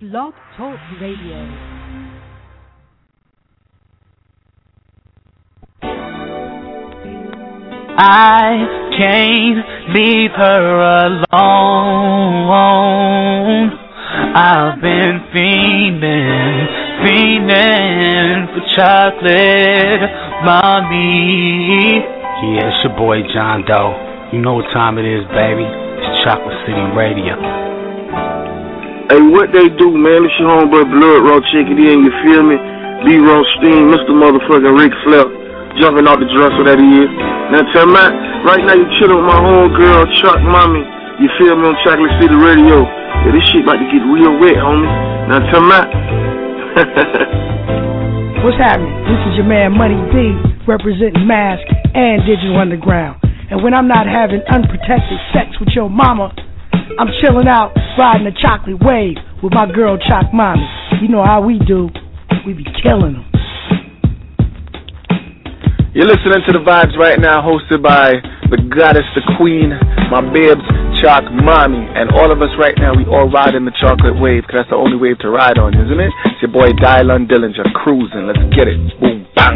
Blog Talk Radio. I can't leave her alone. I've been fiending for chocolate, mommy. Yeah, it's your boy John Doe. You know what time it is, baby. It's Chocolate City Radio. Hey, what they do, man? It's your homeboy Blood Raw Chickadee, and you feel me? B. Rothstein, Mr. Motherfucking Ric Flair, jumping out the dresser that he is. Now tell me, right now you chillin' with my homegirl, Chuck Mommy. You feel me on Chocolate City Radio? Yeah, this shit about to get real wet, homie. Now tell me. What's happening? This is your man Money D, representing Mask and Digital Underground. And when I'm not having unprotected sex with your mama, I'm chilling out, riding the chocolate wave with my girl Choc Mommy. You know how we do. We be killing them. You're listening to The Vibes right now, hosted by the goddess, the queen, my bibs, Choc Mommy. And all of us right now, we all ride in the chocolate wave, because that's the only wave to ride on, isn't it? It's your boy Dylan Dillinger, cruising. Let's get it. Boom, bang.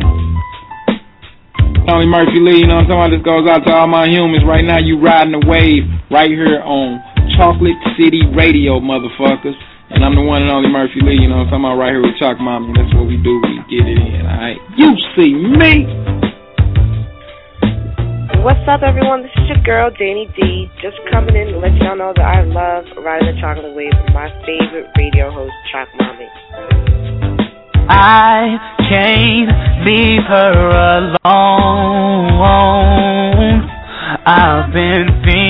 Tony Murphy Lee, you know what I'm talking about? This goes out to all my humans. Right now, you riding the wave right here on Chocolate City Radio, motherfuckers. And I'm the one and only Murphy Lee, you know what I'm talking about, right here with Choc Mommy. That's what we do. We get it in, alright? You see me. What's up, everyone? This is your girl, Danny D. Just coming in to let y'all know that I love riding the chocolate wave with my favorite radio host, Choc Mommy. I can't leave her alone. I've been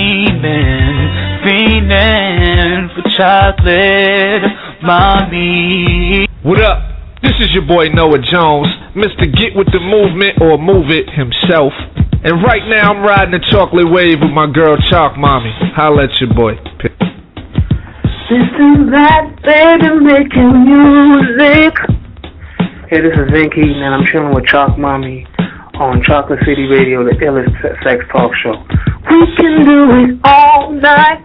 fiending for chocolate, mommy. What up? This is your boy Noah Jones, Mr. Get With The Movement, or Move It himself. And right now I'm riding the chocolate wave with my girl Choc Mommy. Holla at your boy. This is that baby making music. Hey, this is Vin Keaton, and I'm chilling with Choc Mommy on Chocolate City Radio, the illest sex talk show. We can do it all night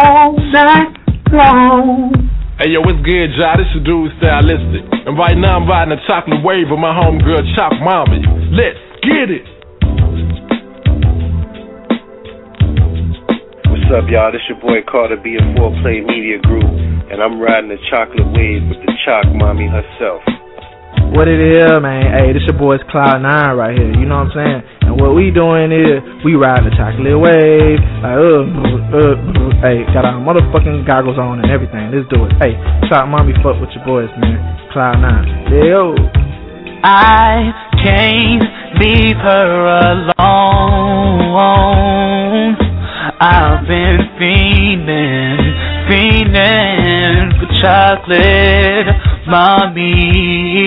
long. Hey, yo, what's good, y'all? This is Dude Stylistic. And right now I'm riding a chocolate wave with my homegirl, Choc Mommy. Let's get it. What's up, y'all? This your boy Carter B of 4Play Media Group, and I'm riding the chocolate wave with the Choc Mommy herself. What it is, man? Hey, this your boy's Cloud9 right here. You know what I'm saying? And what we doing is we riding the chocolate wave. Like, hey, got our motherfucking goggles on and everything. Let's do it. Hey, Choc Mommy, fuck with your boys, man. Cloud9. Yo. I can't leave her alone. I've been fiending for chocolate, mommy.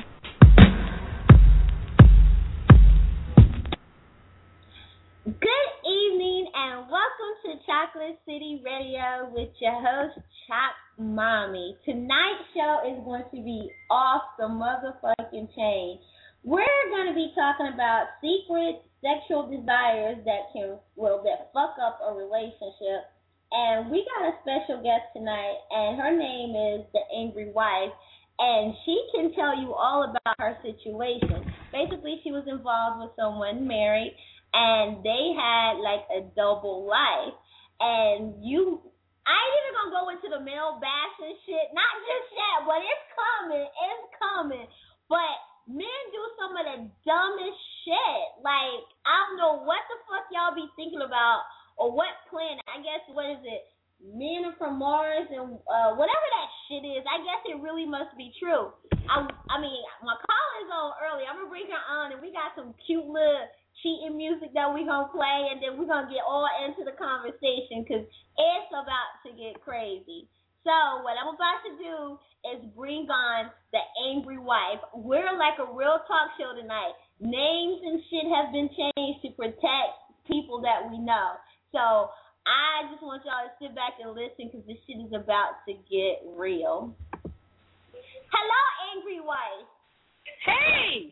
Good evening and welcome to Chocolate City Radio with your host, Choc Mommy. Tonight's show is going to be off the motherfucking chain. We're going to be talking about secret sexual desires that fuck up a relationship. And we got a special guest tonight, and her name is The Angry Wife, and she can tell you all about her situation. Basically, she was involved with someone married, and they had like a double life. And I ain't even gonna go into the male bashing shit, not just yet, but it's coming. But men do some of the dumbest shit. Like, I don't know what the fuck y'all be thinking about, or what planet. I guess, what is it? Men are from Mars, and whatever that shit is, I guess it really must be true. I mean, my call is on early. I'm gonna bring her on, and we got some cute little cheating music that we gonna play, and then we're gonna get all into the conversation, because it's about to get crazy. So what I'm about to do is bring on The Angry Wife. We're like a real talk show tonight. Names and shit have been changed to protect people that we know. So I just want y'all to sit back and listen, because this shit is about to get real. Hello, Angry Wife. Hey!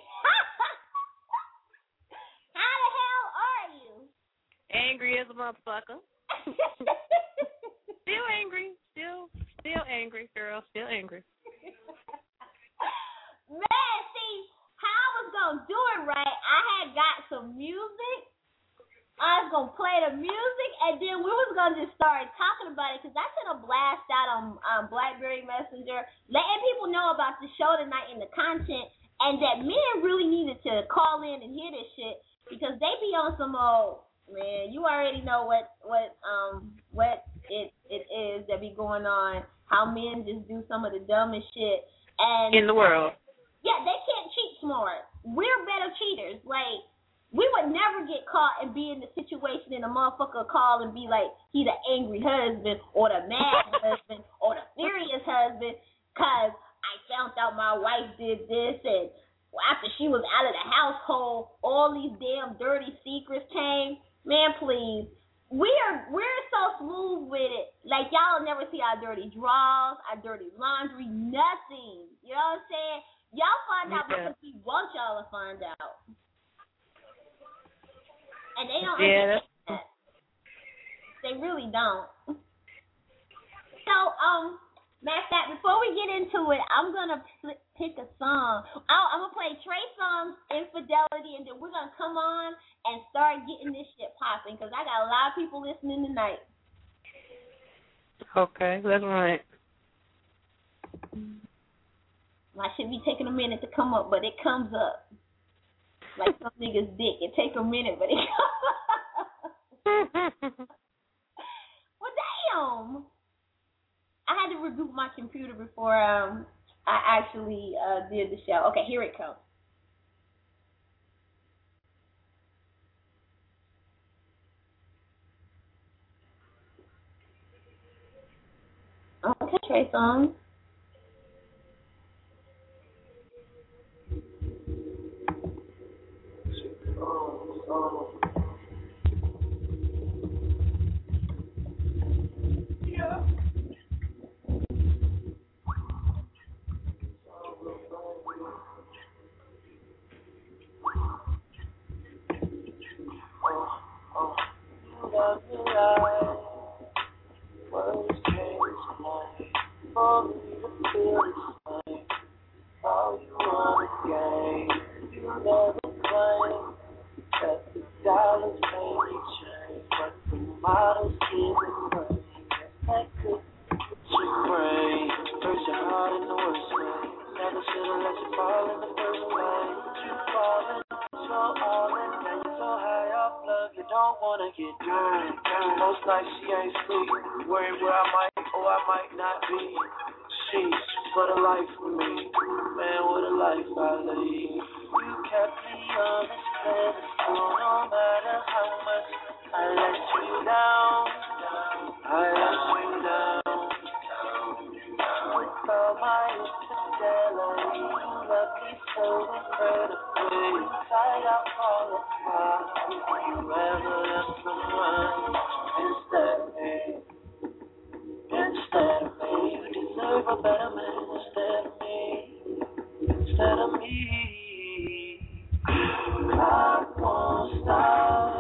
How the hell are you? Angry as a motherfucker. Still angry. Still angry, girl. Still angry. Man, see, how I was going to do it right, I had got some music. I was going to play the music, and then we was going to just start talking about it, because I sent a blast out on BlackBerry Messenger, letting people know about the show tonight and the content, and that men really needed to call in and hear this shit, because they be on some old, man, you already know what it is that be going on, how men just do some of the dumbest shit. And in the world. Yeah, they can't cheat smart. We're better cheaters. Like, we would never get caught and be in the situation and a motherfucker call and be like, he the angry husband or the mad husband or the furious husband because I found out my wife did this and after she was out of the household, all these damn dirty secrets came. Man, please. We're so smooth with it. Like, y'all will never see our dirty drawers, our dirty laundry, nothing. You know what I'm saying? Y'all find out because we want y'all to find out. And they don't understand that. They really don't. So, matter of fact, before we get into it, I'm going to pick a song. I'm going to play Trey Songz Infidelity, and then we're going to come on and start getting this shit popping, because I got a lot of people listening tonight. Okay, that's right. I should be taking a minute to come up, but it comes up. Like some niggas' dick. It take a minute, but it comes up. Well, damn. I had to reboot my computer before I actually did the show. Okay, here it comes. Okay, Trey Songz. Yeah. Words can't explain for me to feel the same. All you want is game. You never claim that the dollars made you change, but the models giving money that could put your brain. Hurt your heart in the worst way. Never should've let you fall in the first place. You falling, so all in. Now you're so high off love, you don't wanna get down. Most nights she ain't sleep, worried where I might or I might not be. Sheesh, what a life for me, man, what a life I lead. You kept me on this pedestal, no matter how much I let you down. I let you down. With all my infidelity, you love me so incredibly. Inside I'll fall apart if you ever left someone instead of me. Instead of me, you deserve a better man instead of me. Instead of me, I won't stop.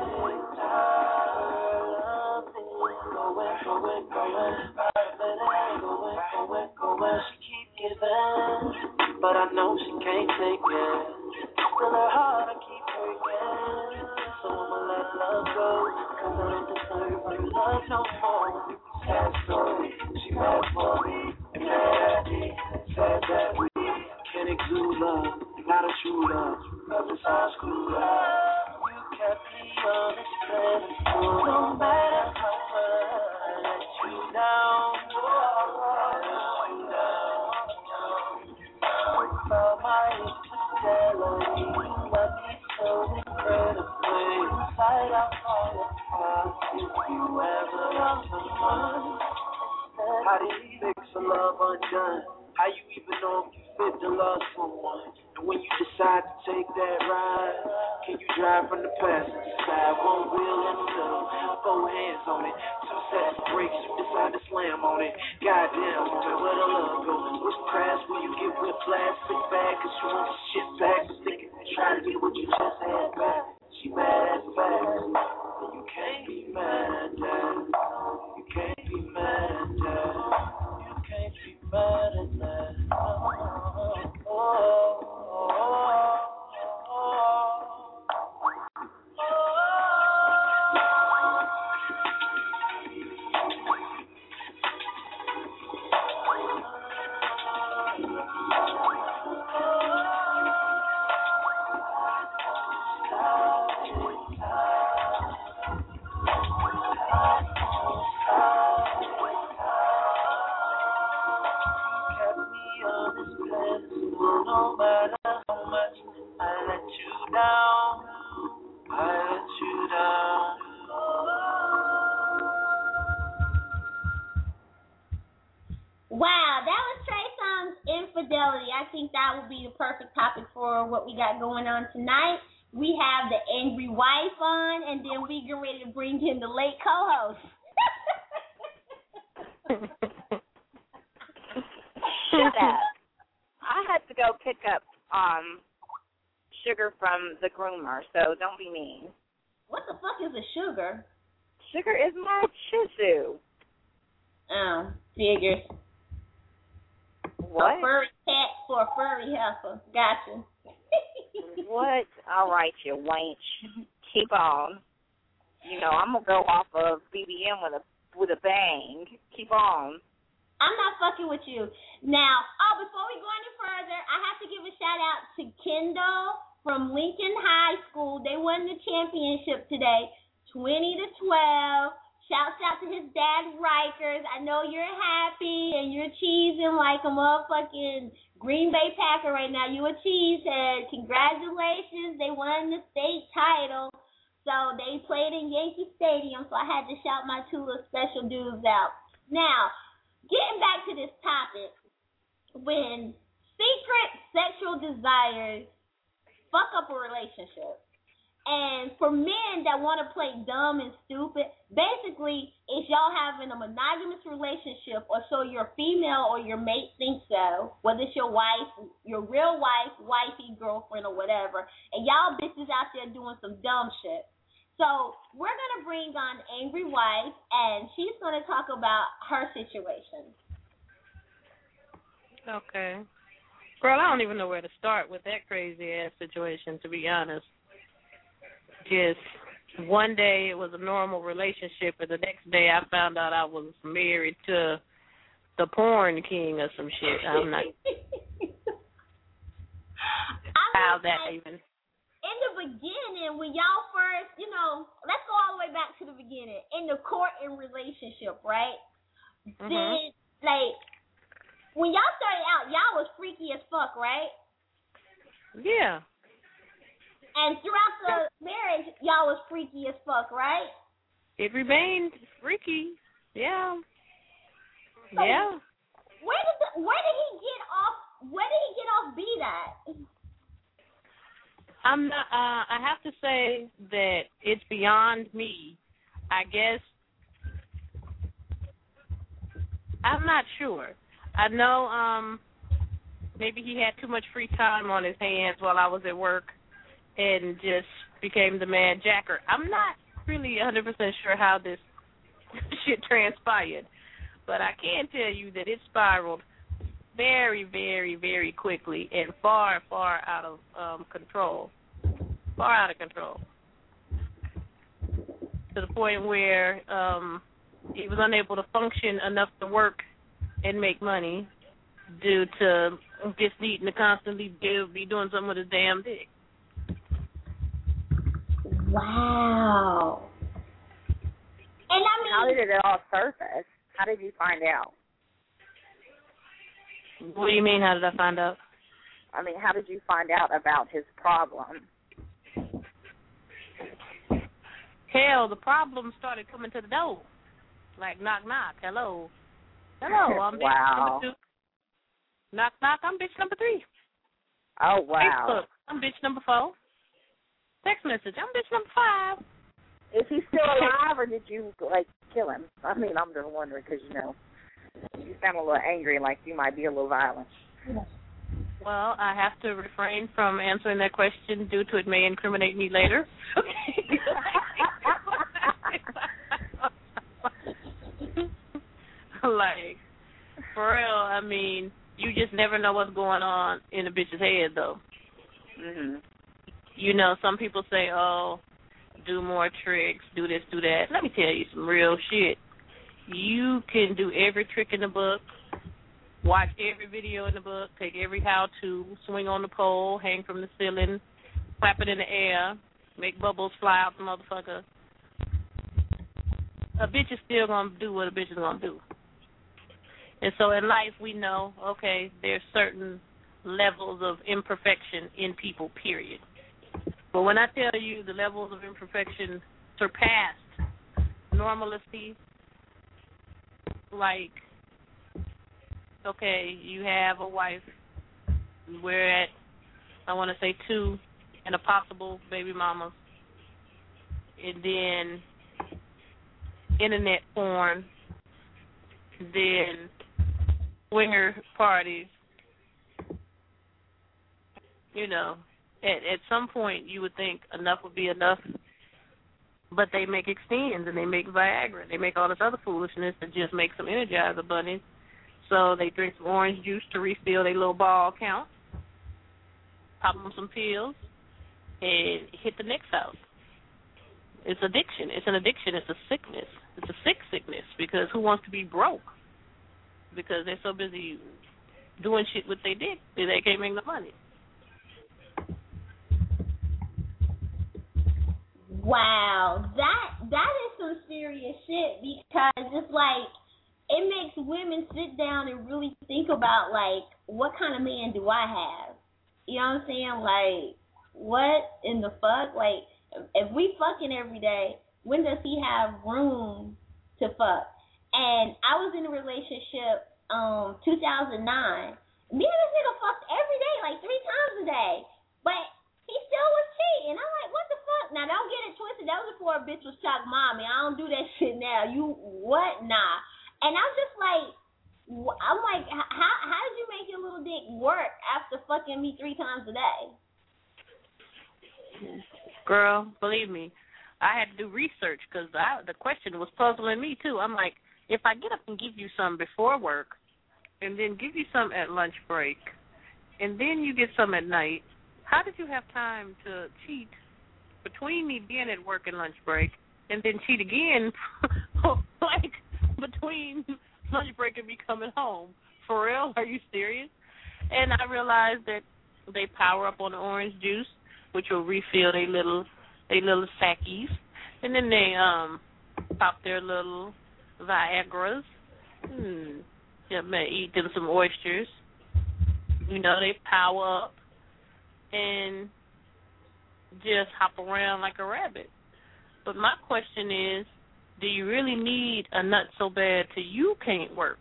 Going. She keep giving, but I know she can't take it. Still her heart I keep breaking. So I'ma let love go, 'cause I don't deserve her love no more. Sad story, she mad for me, and mad at me. Sad that we can't exude love, not a true love, 'cause it's all screwed up. You kept me on this pedestal, no matter how much I let you down. With my infidelity, you love me so incredibly. Inside I'll fall apart if you ever love someone. How do you fix a love undone? How you even know if you fit to love someone? And when you decide to take that ride, can you drive from the passenger side? One wheel in the middle, 4 hands on it, 2 sets of brakes, you decide to slam on it. Goddamn, woman, where the love go? What's the crash when you get whiplash? Sit back, 'cause you want the shit back. Just thinking, try to get what you just had back. She mad at fast, and you can't be mad at that. You can't be mad at that. You can't be mad. No matter how much I let you down, I let you down. Wow, that was Trey Songz Infidelity. I think that would be the perfect topic for what we got going on tonight. We have the angry wife on, and then we get ready to bring in the late co-host. Shut up. I had to go pick up Sugar from the groomer, so don't be mean. What the fuck is a sugar? Sugar is my Shih Tzu. Oh, figures. What? A furry cat for a furry heifer. Gotcha. What? All right, you wench. Keep on. You know, I'm going to go off of BBM with a bang. Keep on. I'm not fucking with you. Now, before we go any further, I have to give a shout out to Kendall from Lincoln High School. They won the championship today, 20-12. Shouts out to his dad, Rikers. I know you're happy and you're cheesing like a motherfucking Green Bay Packer right now. You a cheesehead. Congratulations. They won the state title. So they played in Yankee Stadium, so I had to shout my two little special dudes out. Now, getting back to this topic, when secret sexual desires fuck up a relationship, and for men that want to play dumb and stupid, basically, it's y'all having a monogamous relationship, or so your female or your mate thinks so, whether it's your wife, your real wife, wifey, girlfriend, or whatever, and y'all bitches out there doing some dumb shit. So we're going to bring on Angry Wife, and she's going to talk about her situation. Okay. Girl, I don't even know where to start with that crazy-ass situation, to be honest. Just one day it was a normal relationship, and the next day I found out I was married to the porn king or some shit. I'm not... how that even... In the beginning, when y'all first, let's go all the way back to the beginning. In the courting relationship, right? Mm-hmm. Then, when y'all started out, y'all was freaky as fuck, right? Yeah. And throughout the marriage, y'all was freaky as fuck, right? It remained freaky. Yeah. So yeah. Where did he get off? Where did he get off beat at? I'm not. I have to say that it's beyond me. I guess I'm not sure. I know. Maybe he had too much free time on his hands while I was at work, and just became the mad jacker. I'm not really 100% sure how this shit transpired, but I can tell you that it spiraled very, very, very quickly and far, far out of control. Far out of control. To the point where he was unable to function enough to work and make money due to just needing to constantly be doing something with his damn dick. Wow. And I mean, how did it all surface? How did you find out? What do you mean, how did I find out? I mean, how did you find out about his problem? Hell, the problem started coming to the door. Like, knock, knock, hello. Hello, I'm bitch number 2. Knock, knock, I'm bitch number 3. Oh, wow. Facebook, I'm bitch number 4. Text message, I'm bitch number 5. Is he still alive, or did you, kill him? I mean, I'm just wondering, because, you sound a little angry, like you might be a little violent. Well, I have to refrain from answering that question due to it may incriminate me later. For real, I mean, you just never know what's going on in a bitch's head, though. Mm-hmm. Some people say, oh, do more tricks, do this, do that. Let me tell you some real shit. You can do every trick in the book, watch every video in the book, take every how-to, swing on the pole, hang from the ceiling, clap it in the air, make bubbles fly out the motherfucker. A bitch is still going to do what a bitch is going to do. And so in life we know, okay, there's certain levels of imperfection in people, period. But when I tell you the levels of imperfection surpassed normalcy, like, okay, you have a wife, we're at, I want to say 2 and a possible baby mama, and then internet porn, then swinger parties. You know, at some point you would think enough would be enough, but they make extends and they make Viagra. They make all this other foolishness that just makes them Energizer bunnies. So they drink some orange juice to refill their little ball count, pop them some pills, and hit the next house. It's addiction. It's an addiction. It's a sickness. It's a sick sickness, because who wants to be broke? Because they're so busy doing shit with their dick that they can't make the money. Wow, that is some serious shit, because it's like, it makes women sit down and really think about, like, what kind of man do I have? You know what I'm saying? Like, what in the fuck? Like, if we fucking every day, when does he have room to fuck? And I was in a relationship 2009. Me and this nigga fucked every day, like 3 times a day. But he still was cheating. I'm like, what the fuck? Now, don't get it twisted. That was before a bitch was Shock Mommy. I don't do that shit now. You, what? Nah. And I'm just like, how did you make your little dick work after fucking me 3 times a day? Girl, believe me, I had to do research, because the question was puzzling me too. I'm like, if I get up and give you some before work, and then give you some at lunch break, and then you get some at night, how did you have time to cheat between me being at work and lunch break, and then cheat again, like, between lunch break and me coming home? For real? Are you serious? And I realized that they power up on the orange juice, which will refill their little sackies, and then they pop their little Viagras. Yeah, man, eat them some oysters. You know, they power up and just hop around like a rabbit. But my question is, do you really need a nut so bad till you can't work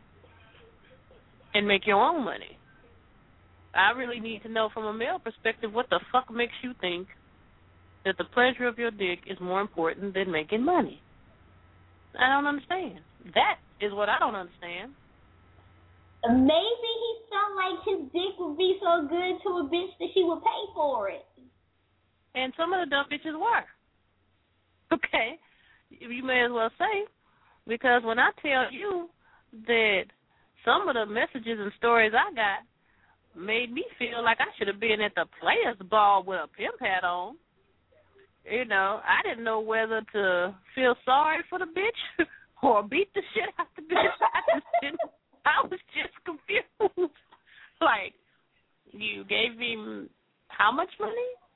and make your own money? I really need to know from a male perspective, what the fuck makes you think that the pleasure of your dick is more important than making money? I don't understand. That is what I don't understand. Maybe he felt like his dick would be so good to a bitch that she would pay for it. And some of the dumb bitches were. Okay? You may as well say, because when I tell you that some of the messages and stories I got made me feel like I should have been at the players' ball with a pimp hat on. You know, I didn't know whether to feel sorry for the bitch or beat the shit out the bitch. I was just confused. Like, you gave me how much money?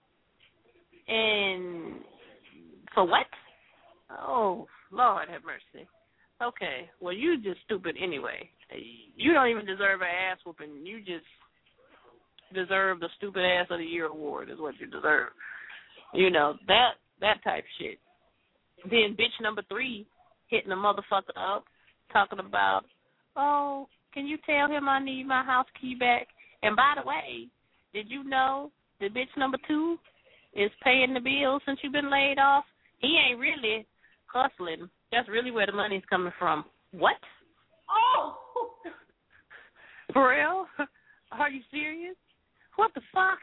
And for what? Oh, Lord have mercy. Okay, well, you just stupid anyway. You don't even deserve an ass whooping. You just deserve the Stupid Ass of the Year award is what you deserve. You know, that type shit. Then bitch number 3 hitting the motherfucker up, talking about, oh, can you tell him I need my house key back? And by the way, did you know that bitch number 2 is paying the bills since you've been laid off? He ain't really hustling. That's really where the money's coming from. What? Oh! For real? Are you serious? What the fuck?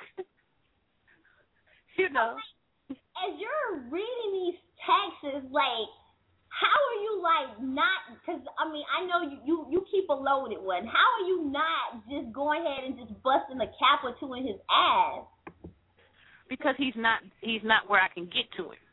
You know. As you're reading these texts, like, how are you, like, not, because, I mean, I know you keep a loaded one. How are you not just going ahead and just busting a cap or 2 in his ass? Because he's not where I can get to him.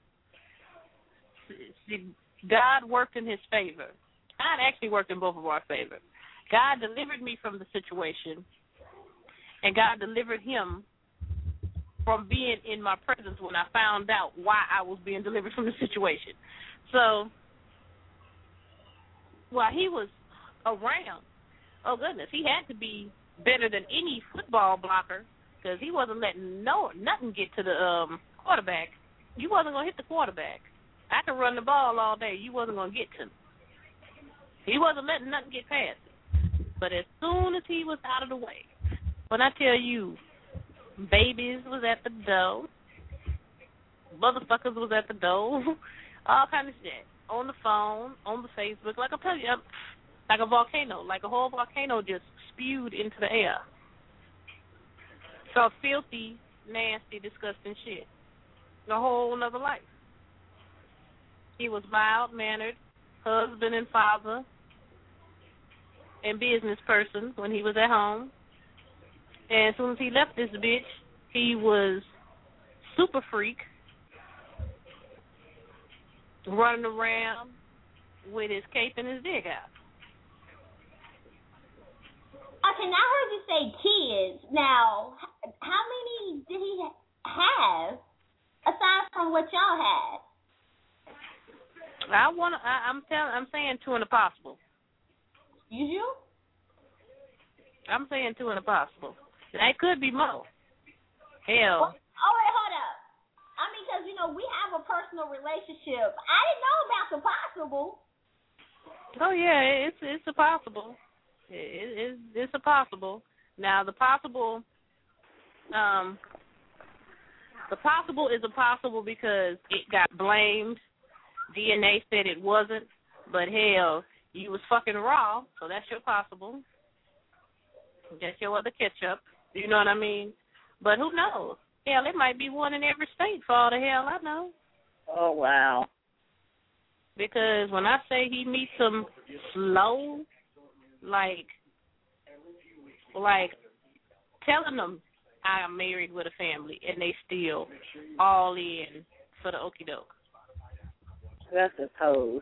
See, God worked in his favor. God actually worked in both of our favor. God delivered me from the situation, and God delivered him from being in my presence when I found out why I was being delivered from the situation. So while he was around, oh goodness, he had to be better than any football blocker because he wasn't letting nothing get to the quarterback. You wasn't going to hit the quarterback. I could run the ball all day. You wasn't going to get to me. He wasn't letting nothing get past him. But as soon as he was out of the way, when I tell you, babies was at the door, motherfuckers was at the door, all kind of shit. On the phone, on the Facebook, like I'm telling you, like a volcano, like a whole volcano just spewed into the air. So filthy, nasty, disgusting shit. A whole nother life. He was mild-mannered, husband and father, and business person when he was at home. And as soon as he left this bitch, he was super freak, running around with his cape and his dick out. Okay, now I heard you say kids. Now, how many did he have aside from what y'all had? I'm saying 2 and a possible. You? I'm saying 2 and a possible. That could be more. Hell. Oh, wait, hold up. I mean, because, we have a personal relationship. I didn't know about the possible. Oh, yeah, it's a possible. It's a possible. Now, the possible is a possible because it got blamed. DNA said it wasn't, but hell, you was fucking raw, so that's your possible. That's your other ketchup. You know what I mean? But who knows? Hell, it might be one in every state for all the hell I know. Oh, wow. Because when I say he meets them slow, like telling them I am married with a family and they still all in for the okie doke. That's a pose.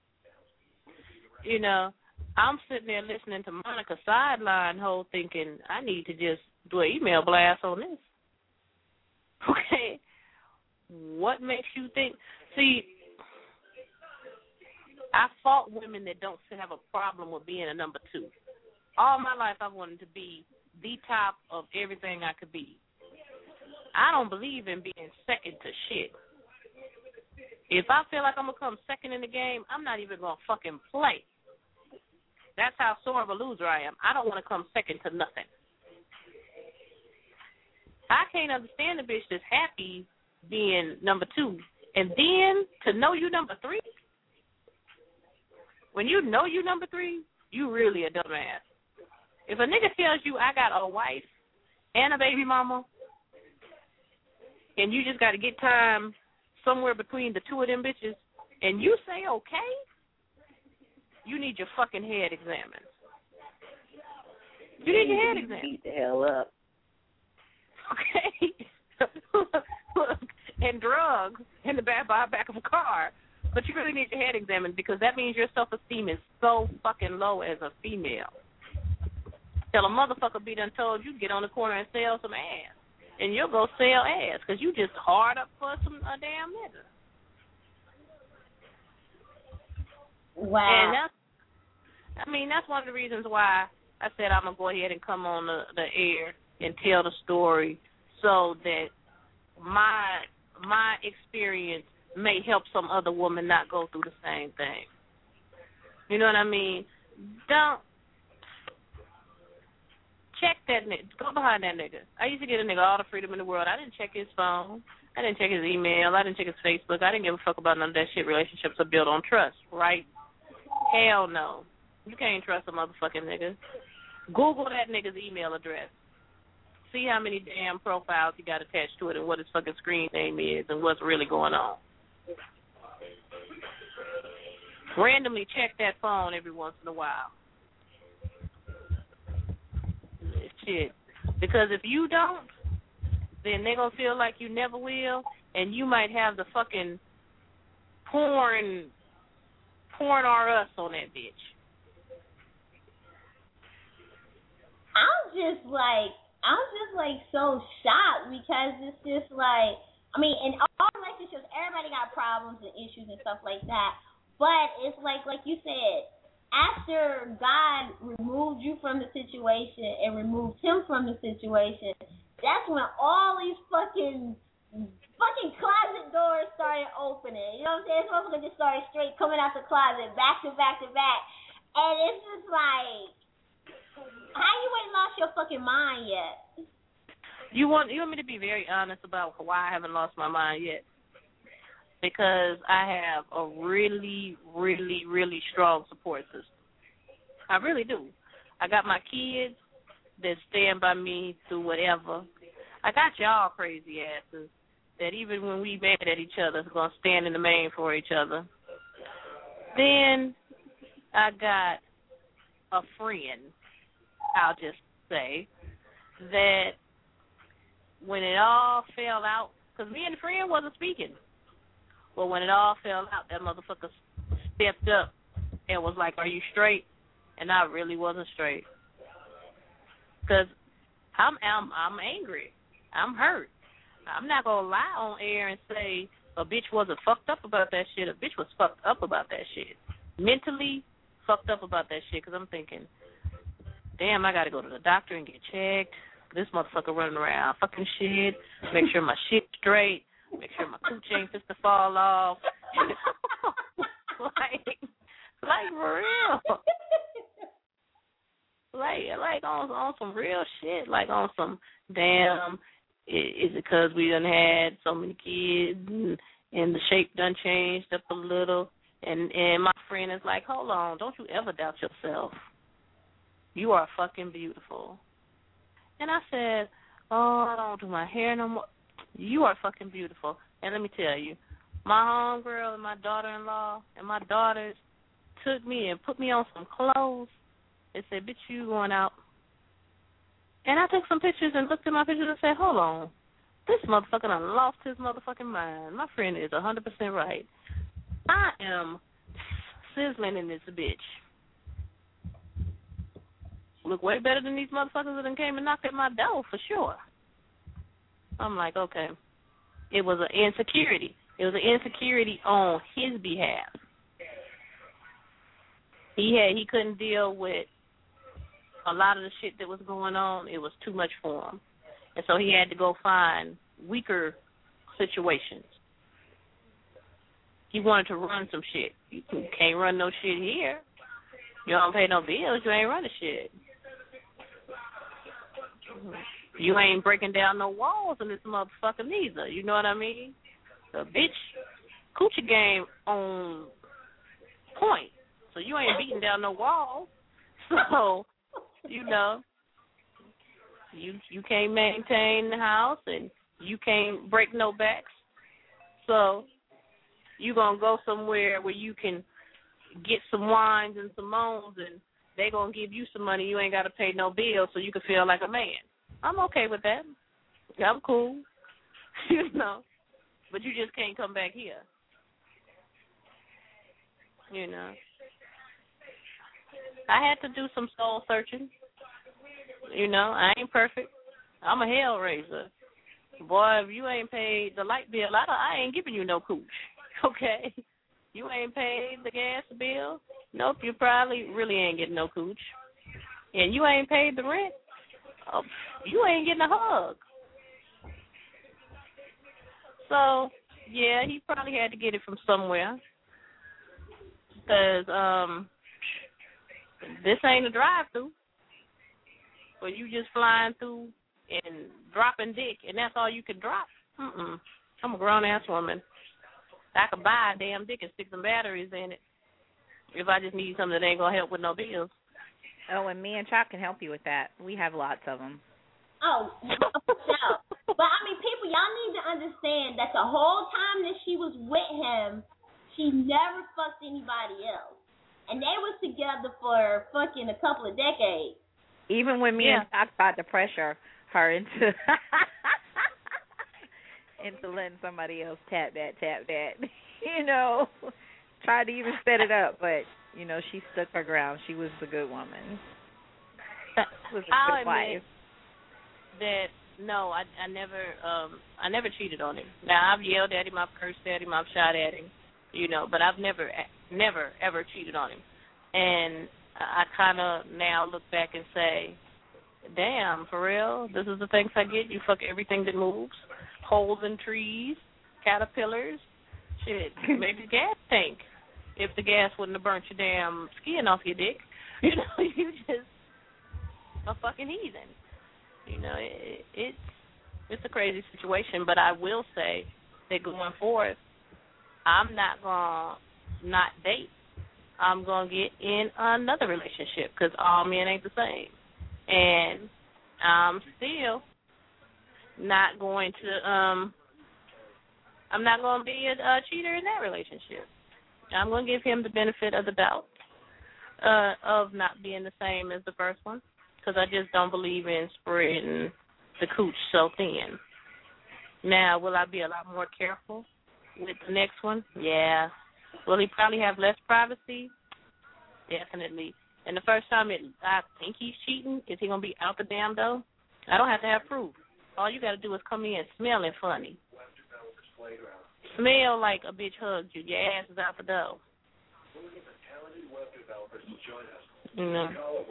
I'm sitting there listening to Monica sideline whole thinking I need to just do an email blast on this. Okay. What makes you think? See, I fought women that don't have a problem with being a number 2. All my life I wanted to be the top of everything I could be. I don't believe in being second to shit. If I feel like I'm going to come second in the game, I'm not even going to fucking play. That's how sore of a loser I am. I don't want to come second to nothing. I can't understand a bitch that's happy being number 2. And then to know you number 3? When you know you number 3, you really a dumbass. If a nigga tells you I got a wife and a baby mama, and you just got to get time somewhere between the 2 of them bitches, and you say okay, you need your fucking head examined. You need your head examined. Beat the hell up. Okay. Look, and drugs in the back of a car. But you really need your head examined because that means your self-esteem is so fucking low as a female. Till a motherfucker be done told you get on the corner and sell some ass. And you'll go sell ass because you just hard up for a damn nigga. Wow. And that's one of the reasons why I said I'm going to go ahead and come on the air and tell the story so that my experience may help some other woman not go through the same thing. You know what I mean? Don't check that nigga. Go behind that nigga. I used to get a nigga all the freedom in the world. I didn't check his phone. I didn't check his email. I didn't check his Facebook. I didn't give a fuck about none of that shit. Relationships are built on trust, right? Hell no. You can't trust a motherfucking nigga. Google that nigga's email address. See how many damn profiles he got attached to it and what his fucking screen name is and what's really going on. Randomly check that phone every once in a while. Shit. Because if you don't, then they're going to feel like you never will, and you might have the fucking porn R us on that bitch. I'm just so shocked because it's just like, I mean, in all relationships, everybody got problems and issues and stuff like that. But it's like you said, after God removed you from the situation and removed him from the situation, that's when all these fucking closet doors started opening. You know what I'm saying? This motherfucker just started straight coming out the closet, back to back to back. And it's just like, how you ain't lost your fucking mind yet? You want me to be very honest about why I haven't lost my mind yet? Because I have a really, really, really strong support system. I really do. I got my kids that stand by me through whatever. I got y'all crazy asses that even when we mad at each other, is going to stand in the main for each other. Then I got a friend, I'll just say, that when it all fell out, because me and the friend wasn't speaking, but when it all fell out, that motherfucker stepped up and was like, are you straight? And I really wasn't straight. Because I'm angry. I'm hurt. I'm not going to lie on air and say a bitch wasn't fucked up about that shit. A bitch was fucked up about that shit. Mentally fucked up about that shit because I'm thinking, damn, I got to go to the doctor and get checked. This motherfucker running around fucking shit. Make sure my shit's straight. Make sure my cooch ain't just to fall off. like for real. Like on some real shit. Like on some damn. Is it because we done had so many kids and the shape done changed up a little? And my friend is like, hold on, don't you ever doubt yourself. You are fucking beautiful. And I said, oh, I don't do my hair no more. You are fucking beautiful. And let me tell you, my homegirl and my daughter-in-law and my daughters took me and put me on some clothes and said, bitch, you going out. And I took some pictures and looked at my pictures and said, hold on, this motherfucker done lost his motherfucking mind. My friend is 100% right. I am sizzling in this bitch. Look way better than these motherfuckers that done came and knocked at my door for sure. I'm like, okay. It was an insecurity. It was an insecurity on his behalf. He couldn't deal with a lot of the shit that was going on. It was too much for him. And so he had to go find weaker situations. He wanted to run some shit. You can't run no shit here. You don't pay no bills, you ain't running shit. You ain't breaking down no walls in this motherfucker neither. You know what I mean? The bitch coochie game on point. So you ain't beating down no walls. So, you know, you can't maintain the house and you can't break no backs. So you going to go somewhere where you can get some wines and some moans and they going to give you some money. You ain't got to pay no bills so you can feel like a man. I'm okay with that. I'm cool. You know. But you just can't come back here. You know. I had to do some soul searching. You know, I ain't perfect. I'm a hell raiser. Boy, if you ain't paid the light bill, I ain't giving you no cooch. Okay? You ain't paid the gas bill? Nope, you probably really ain't getting no cooch. And you ain't paid the rent? Oh, you ain't getting a hug. So, yeah, he probably had to get it from somewhere. Because this ain't a drive-through. Where you just flying through and dropping dick, and that's all you can drop. I'm a grown-ass woman. I could buy a damn dick and stick some batteries in it if I just need something that ain't going to help with no bills. Oh, and me and Chuck can help you with that. We have lots of them. Oh, no. But, I mean, people, y'all need to understand that the whole time that she was with him, she never fucked anybody else. And they was together for fucking a couple of decades. Even when me and Chuck tried to pressure her into letting somebody else tap that. You know, tried to even set it up, but, you know, she stood her ground. She was a good woman. Was a good wife. That no, I never cheated on him. Now I've yelled at him, I've cursed at him, I've shot at him, you know, but I've never ever cheated on him. And I kind of now look back and say, damn, for real? This is the things I get? You fuck everything that moves? Holes in trees, caterpillars, shit, maybe gas tank. If the gas wouldn't have burnt your damn skin off your dick, you know, you just a fucking heathen. You know, it's a crazy situation, but I will say that going forth, I'm not going to not date. I'm going to get in another relationship because all men ain't the same. And I'm still not going to, I'm not going to be a cheater in that relationship. I'm going to give him the benefit of the doubt of not being the same as the first one because I just don't believe in spreading the cooch so thin. Now, will I be a lot more careful with the next one? Yeah. Will he probably have less privacy? Definitely. And the first time I think he's cheating, is he going to be out the damn door? I don't have to have proof. All you got to do is come in smelling funny. Smell like a bitch hugged you. Your ass is out the door. You know.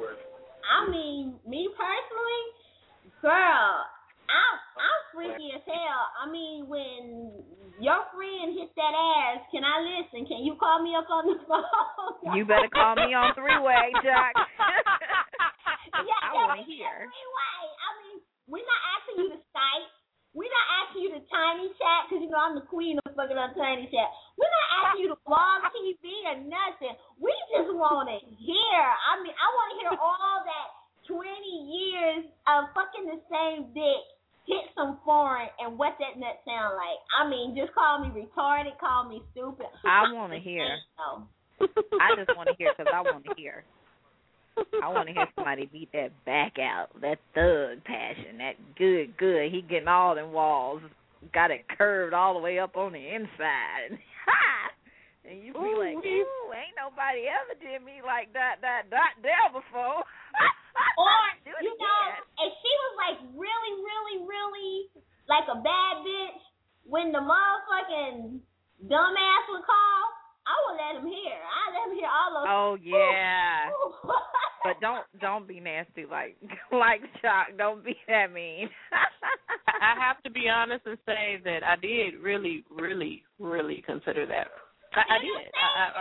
I mean, me personally, girl, I'm freaky as hell. I mean, when your friend hits that ass, can I listen? Can you call me up on the phone? You better call me on three-way, Jack. Yeah, I want to hear. Three-way. I mean, we're not asking you to Skype. We're not asking you to Tiny Chat because, you know, I'm the queen of fucking on Tiny Chat. We're not asking you to blog TV or nothing. We just want to hear. I mean, I want to hear all that 20 years of fucking the same dick hit some foreign and what that nut sound like. I mean, just call me retarded, call me stupid. I want to hear. I just want to hear because I want to hear. I want to hear somebody beat that back out, that thug passion, that good. He getting all them walls, got it curved all the way up on the inside. And you be like, ooh, ain't nobody ever did me like that there before. Or, you know, if she was like really, really, really like a bad bitch, when the motherfucking dumbass would call, I would let him hear. I let him hear all those. Oh yeah. But don't be nasty like Chuck. Don't be that mean. I have to be honest and say that I did really, really, really consider that. I did.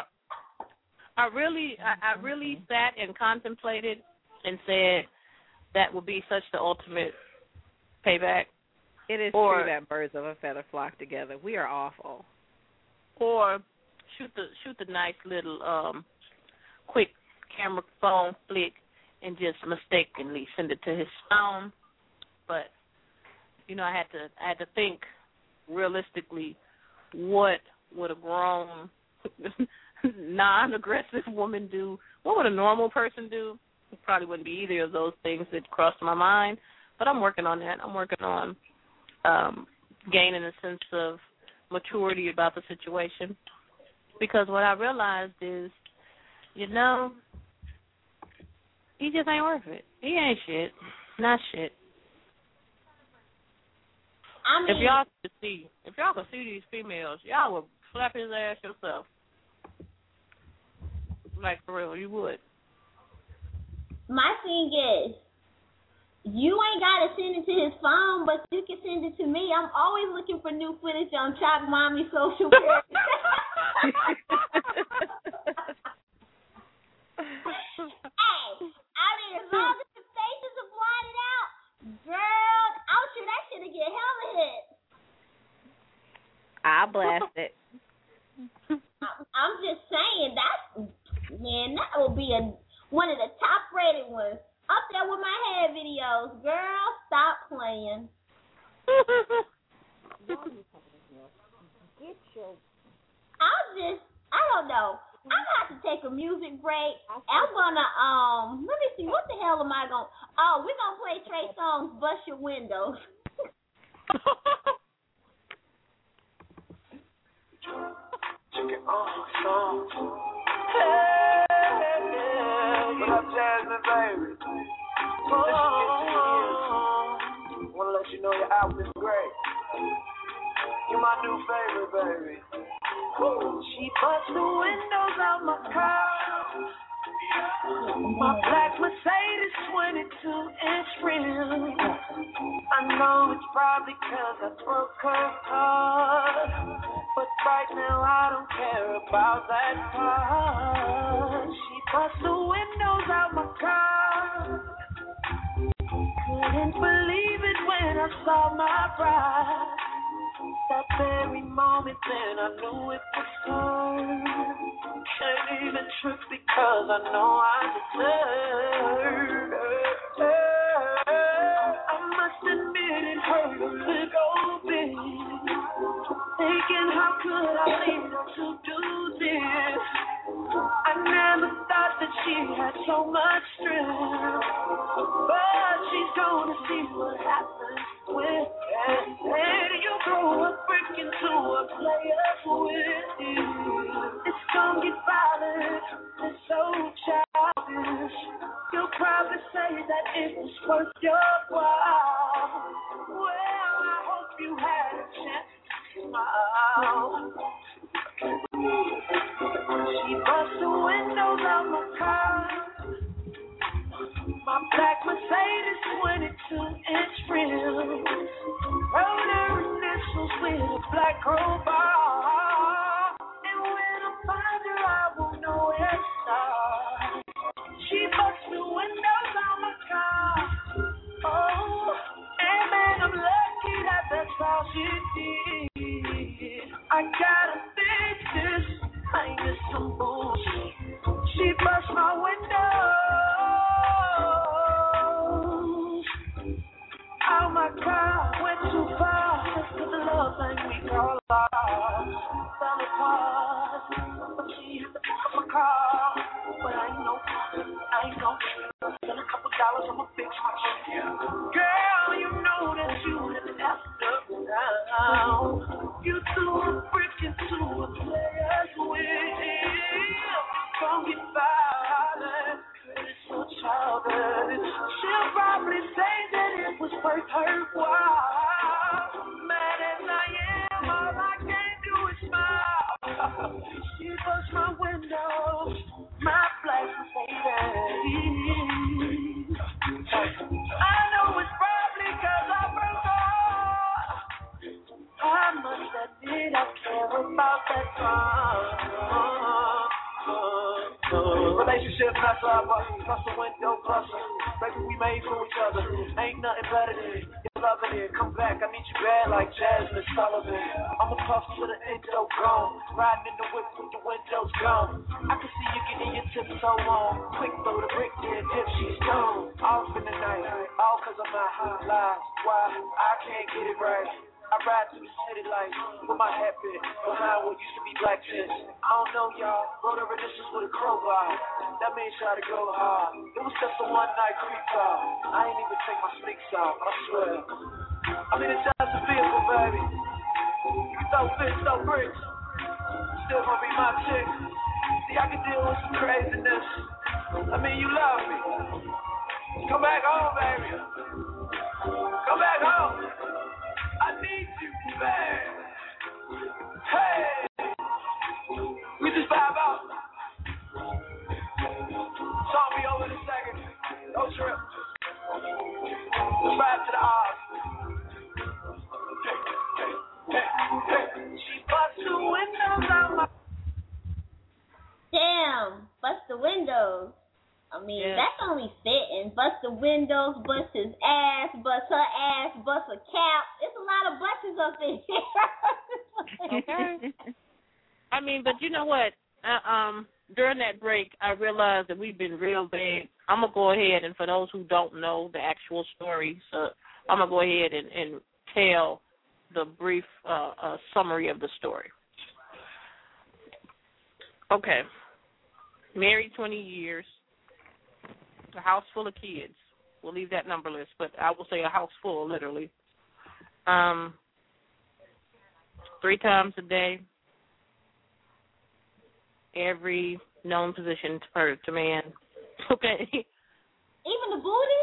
I really sat and contemplated and said that would be such the ultimate payback. It is true that birds of a feather flock together. We are awful. Or shoot the nice little quick camera phone flick and just mistakenly send it to his phone. But you know, I had to think realistically, what would a grown non-aggressive woman do? What would a normal person do? It probably wouldn't be either of those things that crossed my mind. But I'm working on that. I'm working on gaining a sense of maturity about the situation. Because what I realized is, you know, he just ain't worth it. He ain't shit. Not shit. I mean, if y'all could see these females, y'all would slap his ass yourself. Like, for real, you would. My thing is, you ain't got to send it to his phone, but you can send it to me. I'm always looking for new footage on Chalk Mommy social media. Hey, I mean, as long as the faces are blotted out, girl, I'm sure that shit'll get hella hit. I blast it. I'm just saying, that will be one of the top rated ones. Up there with my head videos. Girl, stop playing. I don't know. I'm going to have to take a music break. I'm going to, let me see, what the hell am I going to, we're going to play Trey Songz, Bust Your Windows. What up, Jasmine, baby? Wanna let you know your album is great. You're my new favorite, baby. She busts the windows out my car. My black Mercedes 22-inch rims. I know it's probably 'cause I broke her heart, but right now I don't care about that part. She bust the windows out my car. Couldn't believe it when I saw my bride. That very moment then I knew it was her. Can't even trip because I know I deserve her. I must admit it hurt a little bit. Thinking how could I leave her to do this? I never thought that she had so much strength, but she's gonna see what happens with that. Later you grow a brick into a player's with. It's gonna get violent, it's so childish. You'll probably say that it was worth your while. Well, I hope you had a chance to smile. She bust the windows out my car. My black Mercedes 22-inch rims. Wrote her initials with a black crowbar. And when I find her, I won't know where to start. She bust the windows out my car. Oh, and man, I'm lucky that that's all she did. I gotta fix this. Ain't this some bullshit? She bust my windows out my car. Went too far just to the love thing we call love. Fell apart, but she had to pick up my car. But I ain't no spend a couple dollars, I'ma fix my shit. Girl, you know that you had to ask up now. You threw a brick into a player's wheel. Don't get violent, it's so childish. She'll probably say that it was worth her while. Mad as I am, all I can do is smile. She bust my window, my black Mercedes. I know it's probably 'cause I broke her. I must admit I care about that song. Relationship mess up, bust the window, bust her. Baby, we made for each other. Ain't nothing better than it. You're loving it. Come back, I need you bad like Jasmine Sullivan. I'm a puff to the endo gone. Riding in the whip with the windows gone. I can see you getting your tips so long. Quick throw the brick there, dip, she's gone. Off in the night, all 'cause of my high lies. Why? I can't get it right. I ride through the city lights with my hat bit behind what used to be black tents. I don't know, y'all. Wrote her initials with a crowbar. That means try to go hard. It was just a one-night creep out. I ain't even take my sneaks off, I swear. I mean, it's just a vehicle, baby. You throw fists, throw bricks. Still gonna be my chick. See, I can deal with some craziness. I mean, you love me. Come back home, baby. Come back home. I need you, man. Hey, we just vibe out. Song be over in a second. No trip. Let's ride to the Oz. Hey. She bust the windows out my. Damn, bust the windows. I mean, that's only fitting. Bust the windows, bust his ass, bust her ass, bust a cap. It's a lot of buses up in here. Okay. I mean, but you know what? During that break, I realized that we've been real big. I'm going to go ahead, and for those who don't know the actual story, so I'm going to go ahead and tell the brief summary of the story. Okay. Married 20 years. A house full of kids. We'll leave that numberless, but I will say a house full, literally. 3 times a day. Every known position to man. Okay. Even the booty?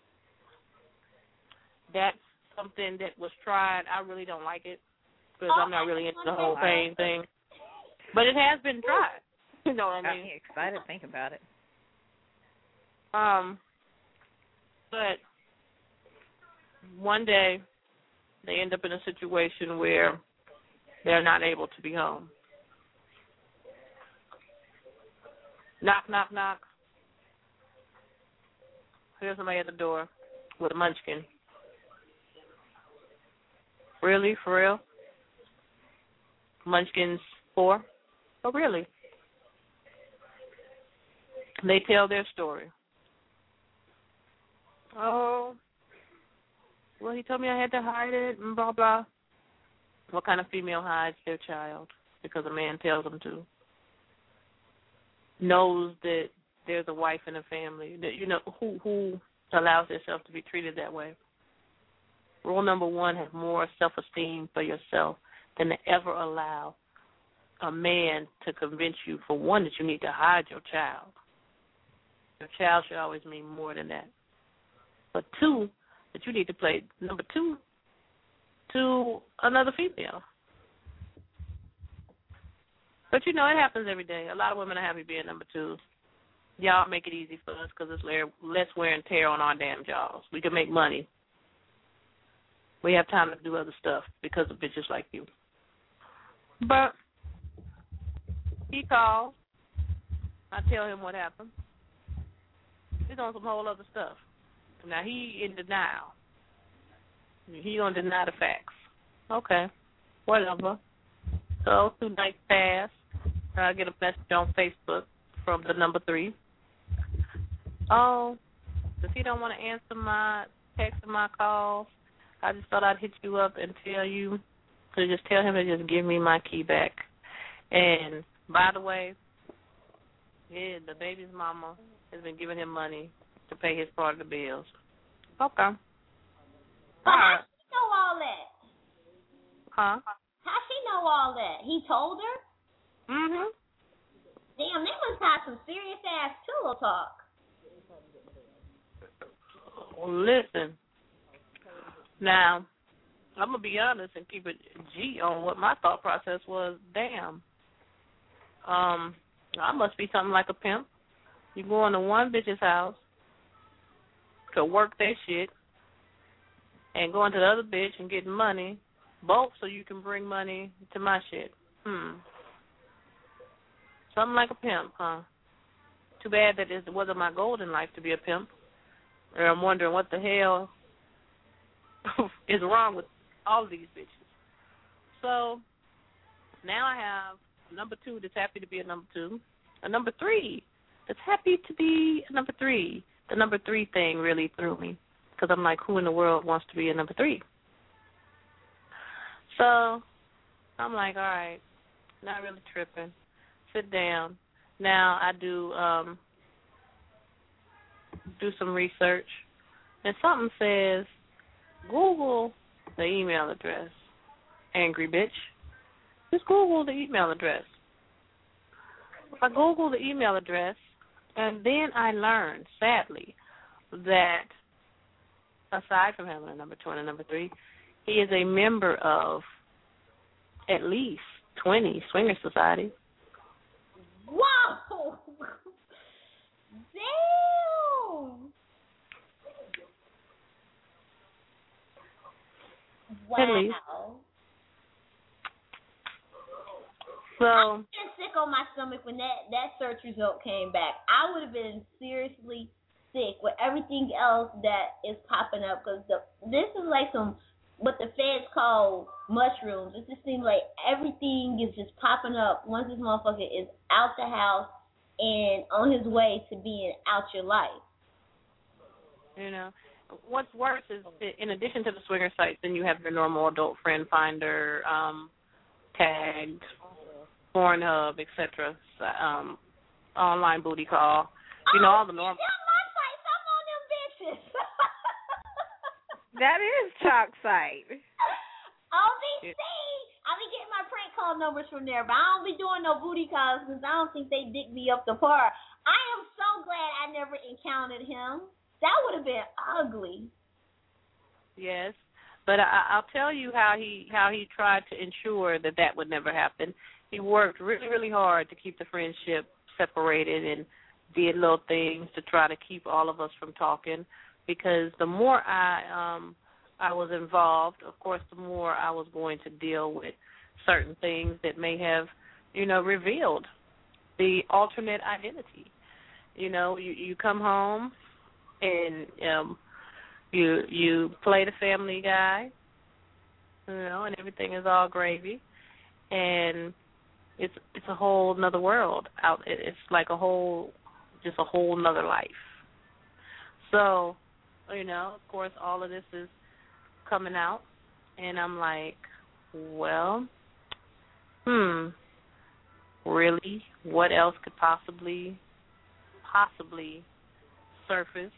That's something that was tried. I really don't like it because I'm not really into the whole pain thing. But it has been tried. You know what I mean? Got me excited to think about it. But one day they end up in a situation where they're not able to be home. Knock, knock, knock. Here's somebody at the door with a munchkin. Really? For real? Munchkins 4? Oh, really? They tell their story. Oh, well, he told me I had to hide it and blah, blah. What kind of female hides their child because a man tells them to? Knows that there's a wife in the family, that who allows herself to be treated that way. Rule number 1, have more self-esteem for yourself than to ever allow a man to convince you, for one, that you need to hide your child. Your child should always mean more than that. But 2, that you need to play number 2 to another female. But, it happens every day. A lot of women are happy being number 2s. Y'all make it easy for us because it's less wear and tear on our damn jobs. We can make money. We have time to do other stuff because of bitches like you. But he called. I tell him what happened. He's on some whole other stuff. Now, he in denial. He going to deny the facts. Okay, whatever. So, 2 nights pass. I get a message on Facebook from the number 3. Oh, because he don't want to answer my texts and my calls, I just thought I'd hit you up and tell you to just tell him to just give me my key back. And, by the way, the baby's mama has been giving him money to pay his part of the bills. Okay. But how she know all that? Huh? How she know all that? He told her? Mm-hmm. Damn, they must have some serious-ass pillow talk. Listen. Now, I'm going to be honest and keep it G on what my thought process was. Damn. I must be something like a pimp. You go into one bitch's house to work their shit and go into the other bitch and get money, both so you can bring money to my shit. Something like a pimp, huh? Too bad that it wasn't my goal in life to be a pimp. Or I'm wondering what the hell is wrong with all of these bitches. So now I have a number 2 that's happy to be a number 2, a number 3 that's happy to be a number 3. The number 3 thing really threw me because I'm like, who in the world wants to be a number 3? So I'm like, all right, not really tripping. Sit down. Now I do some research, and something says, Google the email address. Angry bitch. Just Google the email address. I Google the email address, and then I learned, sadly, that aside from having a number 2 and a number 3, he is a member of at least 20 swinger societies. Whoa! Damn! Wow. So I was sick on my stomach when that search result came back. I would have been seriously sick with everything else that is popping up because this is like what the feds call mushrooms. It just seems like everything is just popping up once this motherfucker is out the house and on his way to being out your life. What's worse is, in addition to the swinger sites, then you have your normal adult friend finder, Tagged, Pornhub, etc., online booty call. All the normal. My sites, I'm on them bitches. That is Chalk site. OBC. I be getting my prank call numbers from there, but I don't be doing no booty calls because I don't think they dick me up the par. I am so glad I never encountered him. That would have been ugly. Yes, but I'll tell you how he tried to ensure that would never happen. He worked really, really hard to keep the friendship separated and did little things to try to keep all of us from talking, because the more I was involved, of course, the more I was going to deal with certain things that may have, revealed the alternate identity. You come home and you play the family guy, and everything is all gravy, and it's a whole nother world out. It's like a whole nother life. So, of course, all of this is coming out, and I'm like, well, really, what else could possibly surface?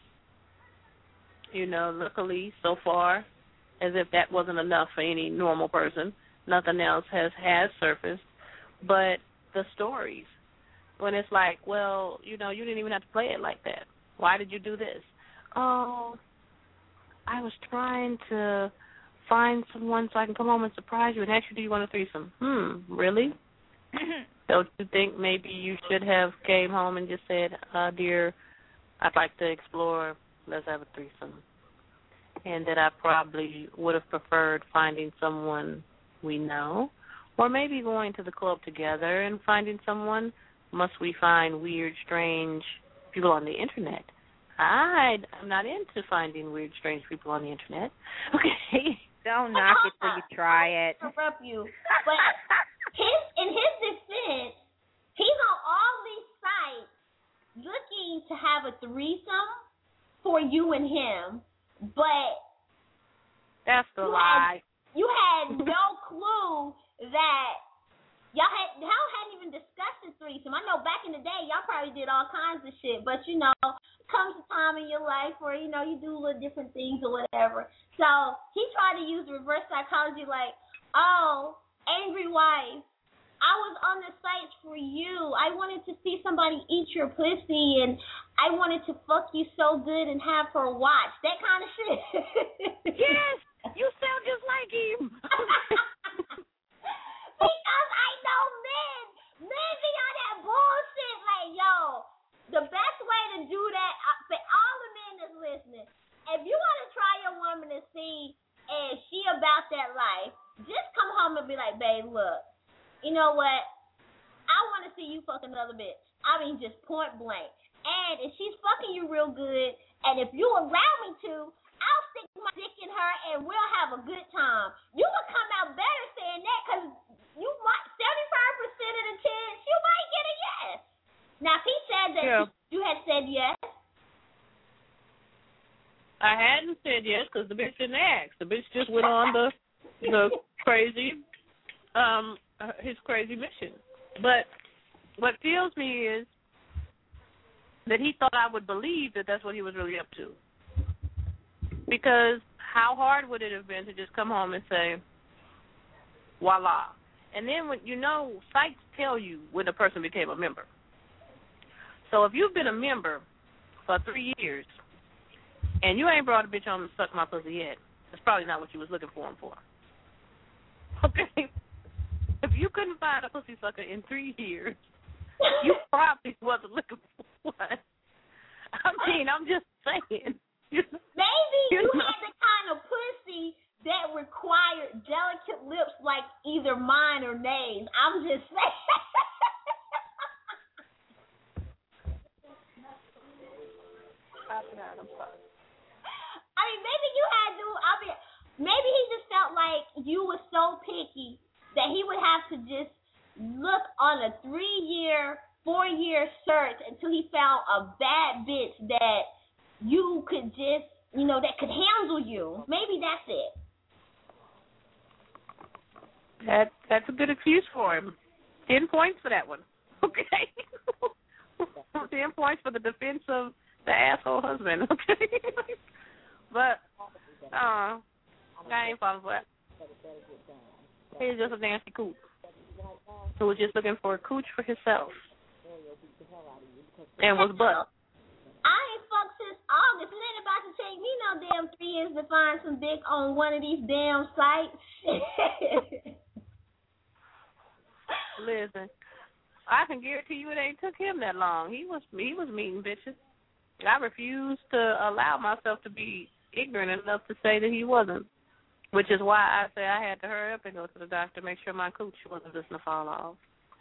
Luckily, so far, as if that wasn't enough for any normal person, nothing else has surfaced. But the stories, when it's like, well, you didn't even have to play it like that. Why did you do this? Oh, I was trying to find someone so I can come home and surprise you and ask you, do you want a threesome? Really? Don't you think maybe you should have came home and just said, dear, I'd like to explore, let's have a threesome? And that I probably would have preferred finding someone we know, or maybe going to the club together and finding someone. Must we find weird, strange people on the Internet? I'm not into finding weird, strange people on the Internet. Okay. Don't knock it till you try it. Interrupt you. But in his defense, he's on all these sites looking to have a threesome for you and him, but that's the lie. You had no clue that y'all hadn't even discussed the threesome. I know back in the day y'all probably did all kinds of shit, but comes a time in your life where you do little different things or whatever. So he tried to use reverse psychology, like, oh, angry wife, I was on the sites for you. I wanted to see somebody eat your pussy, and I wanted to fuck you so good and have her watch. That kind of shit. Yes, you sound just like him. Because I know men be on that bullshit. Like, yo, the best way to do that, for all the men that's listening, if you want to try your woman to see if she about that life, just come home and be like, babe, look, you know what? I want to see you fuck another bitch. I mean, just point blank. And if she's fucking you real good, and if you allow me to, I'll stick my dick in her and we'll have a good time. You will come out better saying that, because you might 75% of the chance you might get a yes. Now, if he said that you had said yes. I hadn't said yes because the bitch didn't ask. The bitch just went on the crazy, his crazy mission. But what kills me is that he thought I would believe that that's what he was really up to. Because how hard would it have been to just come home and say, voila. And then when sites tell you when a person became a member. So if you've been a member for 3 years and you ain't brought a bitch home to suck my pussy yet, that's probably not what you was looking for him for. Okay? If you couldn't find a pussy sucker in 3 years, you probably wasn't looking for one. I mean, I'm just saying. Maybe you had the kind of pussy that required delicate lips like either mine or Nave's. I'm just saying. I'm sorry. I mean, maybe you had to. Maybe he just felt like you were so picky that he would have to just look on a 3-year, 4-year search until he found a bad bitch that you could just, that could handle you. Maybe that's it. That's a good excuse for him. 10 points for that one. Okay. 10 points for the defense of the asshole husband. Okay. But I ain't falling for that. He's just a nasty coot who was just looking for a cooch for himself and was butt. I ain't fucked since August. It ain't about to take me no damn 3 years to find some dick on one of these damn sites. Listen, I can guarantee you it ain't took him that long. He was meeting bitches. I refuse to allow myself to be ignorant enough to say that he wasn't, which is why I say I had to hurry up and go to the doctor, make sure my cooch wasn't just going to fall off.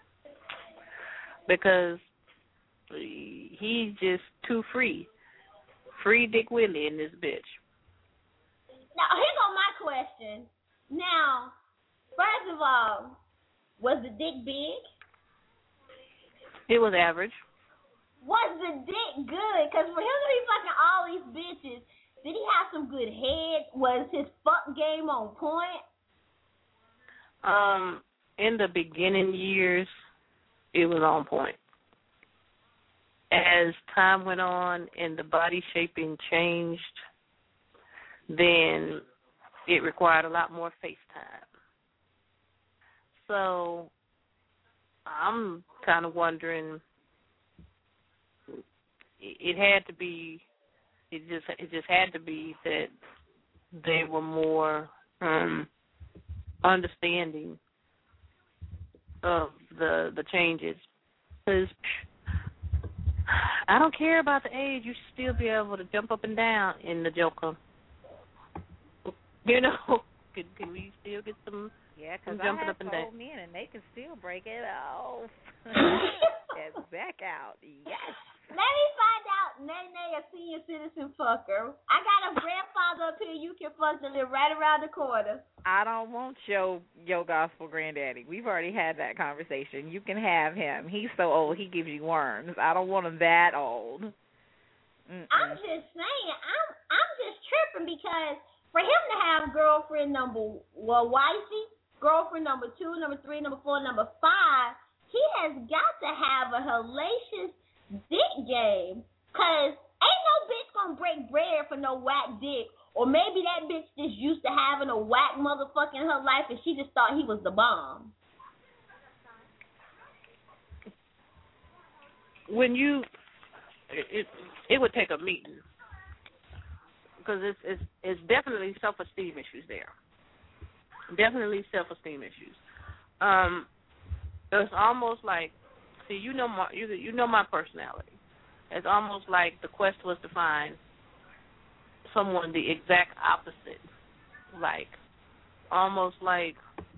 Because he's just too free. Free Dick Willie in this bitch. Now, here go my question. Now, first of all, was the dick big? It was average. Was the dick good? Because for him to be fucking all these bitches, did he have some good head? Was his fuck game on point? In the beginning years, it was on point. As time went on and the body shaping changed, then it required a lot more face time. So I'm kind of wondering, it just had to be that they were more understanding of the changes. Because I don't care about the age. You should still be able to jump up and down in the Joker. You know, can we still get some? Yeah, because I have up and down. men and they can still break it off. Get back out. Yes. Let me find out Nene a senior citizen fucker. I got a grandfather up here you can fuck to live right around the corner. I don't want your gospel granddaddy. We've already had that conversation. You can have him. He's so old he gives you worms. I don't want him that old. I'm just saying, I'm just tripping because for him to have girlfriend wifey, girlfriend number 2, number 3, number 4, number 5, he has got to have a hellacious dick game, cause ain't no bitch gonna break bread for no whack dick, or maybe that bitch just used to having a whack motherfucker in her life and she just thought he was the bomb. When it would take a meeting, because it's definitely self-esteem issues there. Definitely self-esteem issues. It's almost like, see, you know my personality. It's almost like the quest was to find someone the exact opposite, like almost like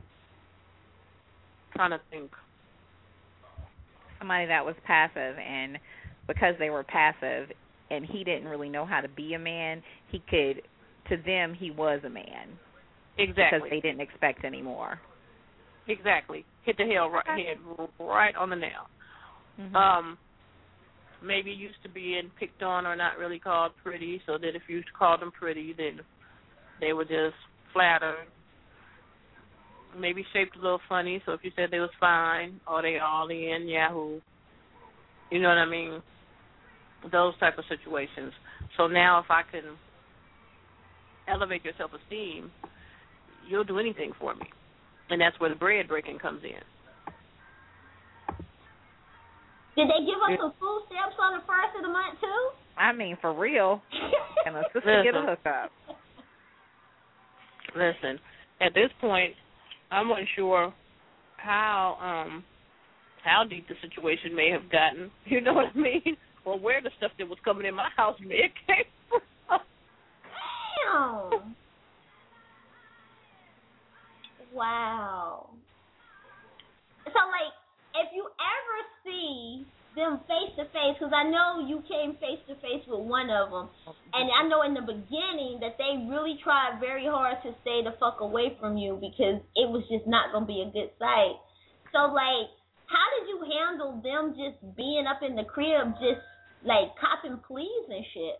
trying to think. Somebody that was passive, and because they were passive, and he didn't really know how to be a man, to them he was a man. Exactly. Because they didn't expect any more. Exactly. Hit the head right on the nail. Mm-hmm. Maybe used to being picked on or not really called pretty, so that if you called them pretty, then they were just flattered. Maybe shaped a little funny, so if you said they was fine, or they all in, yahoo. You know what I mean? Those type of situations. So now if I can elevate your self-esteem, you'll do anything for me. And that's where the bread breaking comes in. Did they give us some food stamps on the first of the month, too? I mean, for real. Can a sister get a hookup? Listen, at this point, I'm unsure how deep the situation may have gotten. You know what I mean? Or where the stuff that was coming in my house may have came from. Damn. Wow. So, like, if you ever see them face to face, because I know you came face to face with one of them, and I know in the beginning that they really tried very hard to stay the fuck away from you because it was just not going to be a good sight. So, like, how did you handle them just being up in the crib, just, like, copping pleas and shit?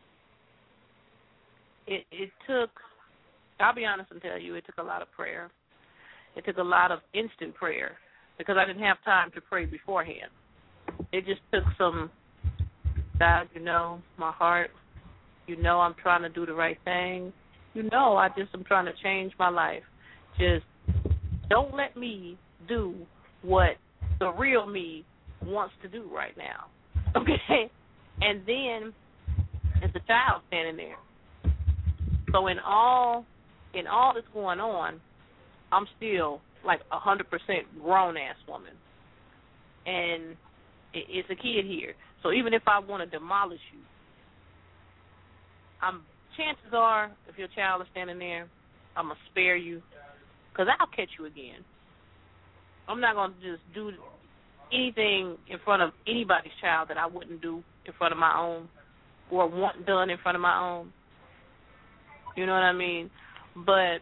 It took, I'll be honest and tell you, it took a lot of prayer. It took a lot of instant prayer because I didn't have time to pray beforehand. It just took some, God, you know, my heart, you know I'm trying to do the right thing. You know I just am trying to change my life. Just don't let me do what the real me wants to do right now. Okay? And then it's a child standing there. So in all that's going on, I'm still like 100% grown-ass woman. and it's a kid here. So even if I want to demolish you, chances are, if your child is standing there, I'm going to spare you, because I'll catch you again. I'm not going to just do anything in front of anybody's child that I wouldn't do in front of my own or want done in front of my own. You know what I mean? But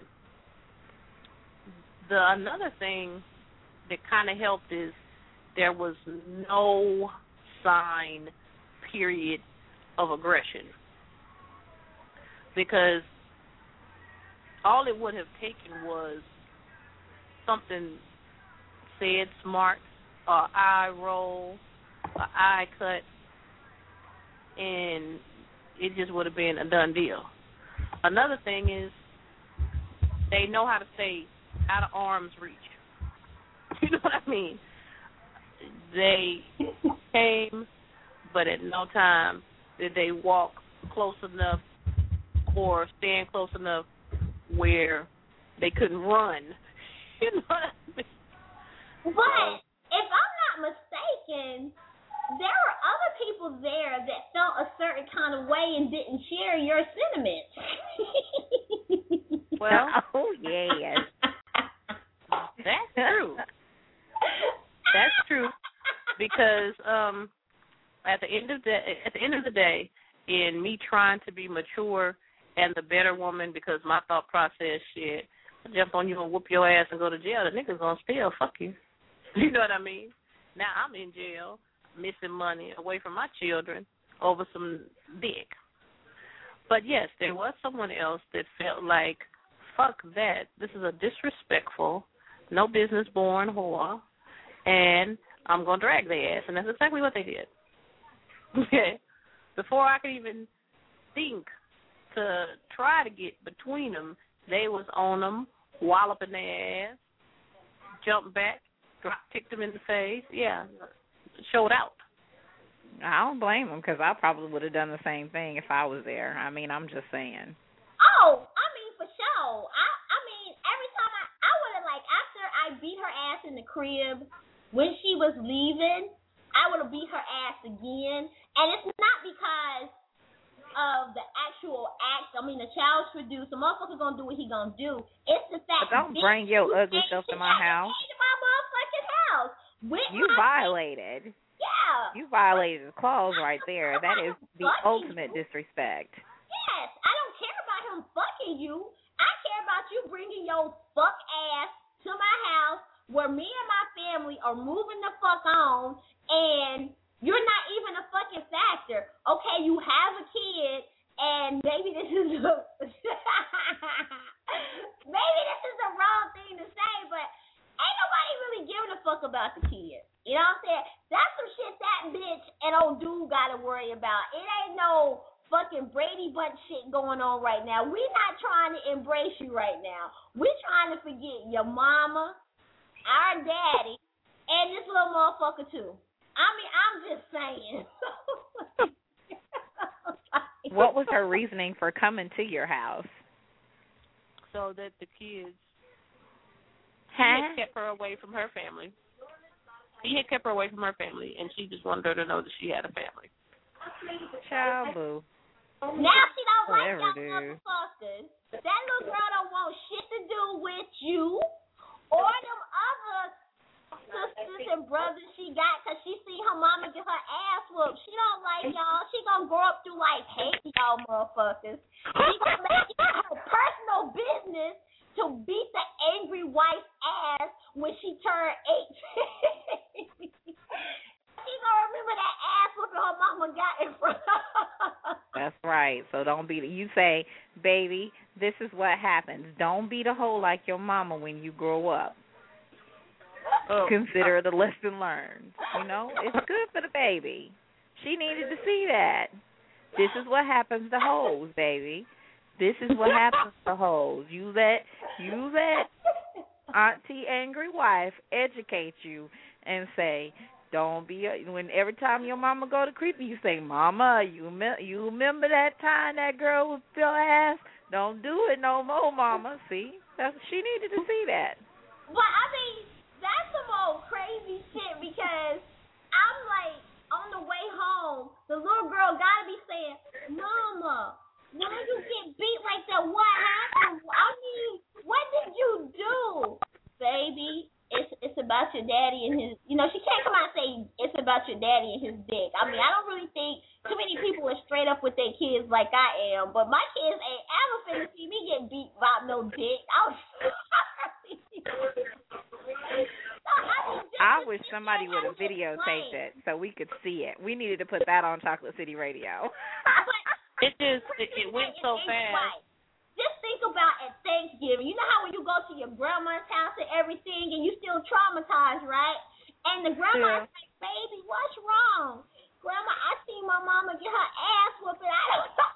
another thing that kind of helped is there was no sign, period, of aggression. Because all it would have taken was something said smart, or eye roll, or eye cut, and it just would have been a done deal. Another thing is they know how to stay out of arm's reach. You know what I mean? They came, but at no time did they walk close enough or stand close enough where they couldn't run. You know what I mean? But if I'm not mistaken, there were other people there that felt a certain kind of way and didn't share your sentiments. Well, oh yes, that's true. That's true, because at the end of the day, in me trying to be mature and the better woman, because my thought process, shit, I jump on you and whoop your ass and go to jail, the nigga's gonna still fuck you. You know what I mean? Now I'm in jail, missing money away from my children over some dick. But yes, there was someone else that felt like, fuck that. This is a disrespectful, no business born whore, and I'm going to drag their ass. And that's exactly what they did. Okay? Before I could even think to try to get between them, they was on them, walloping their ass, jumped back, kicked them in the face. Yeah, showed out. I don't blame them, because I probably would have done the same thing if I was there. I mean, I'm just saying. Oh, I mean, for sure. I mean, every time I would have, like, after I beat her ass in the crib, when she was leaving, I would have beat her ass again. And it's not because of the actual act. I mean, the child's produced. The motherfucker gonna do what he gonna do. It's the fact but don't bring your ugly self to my house. To my motherfucking house. You violated. Yeah. You violated the clause right there. That is the ultimate disrespect. Yes. I don't care about him fucking you. I care about you bringing your fuck ass to my house where me and my family are moving the fuck on, and you're not even a fucking factor. Okay, you have a kid, and maybe this is maybe this is the wrong thing to say, but ain't nobody really giving a fuck about the kid. You know what I'm saying? That's some shit that bitch and old dude gotta worry about. It ain't no fucking Brady Bunch shit going on right now. We not trying to embrace you right now. We trying to forget your mama, our daddy, and this little motherfucker too. I mean, I'm just saying. What was her reasoning for coming to your house? So that the kids had kept her away from her family. He had kept her away from her family, and she just wanted her to know that she had a family. Child boo. Now she don't like y'all motherfuckers. That little girl don't want shit to do with you or them other sisters and brothers she got, because she see her mama get her ass whooped. She don't like y'all. She gonna grow up through life hating y'all motherfuckers. She gonna make it her personal business to beat the angry wife's ass when she turned 18. She gonna remember that ass whooping her mama got in front of her. That's right. So don't be. You say, baby, this is what happens. Don't be the hoe like your mama when you grow up. Consider the lesson learned. You know, it's good for the baby. She needed to see that. This is what happens to hoes, baby. This is what happens to hoes. You let Auntie Angry Wife educate you and say, don't be when every time your mama go to creepy, you say, Mama, you remember that time that girl was your ass? Don't do it no more, Mama. See, she needed to see that. But I mean, that's some old crazy shit, because girl gotta be saying, Mama, why you get beat like that? What happened? I mean, what did you do? Baby, it's about your daddy and his, she can't come out and say it's about your daddy and his dick. I mean, I don't really think too many people are straight up with their kids like I am, but my kids ain't ever finna see me get beat by no dick. I wish somebody would have videotaped it so we could see it. We needed to put that on Chocolate City Radio. It went so fast. Right. Just think about at Thanksgiving. You know how when you go to your grandma's house and everything and you still traumatized, right? And the grandma's like, baby, what's wrong? Grandma, I seen my mama get her ass whooping. I don't know.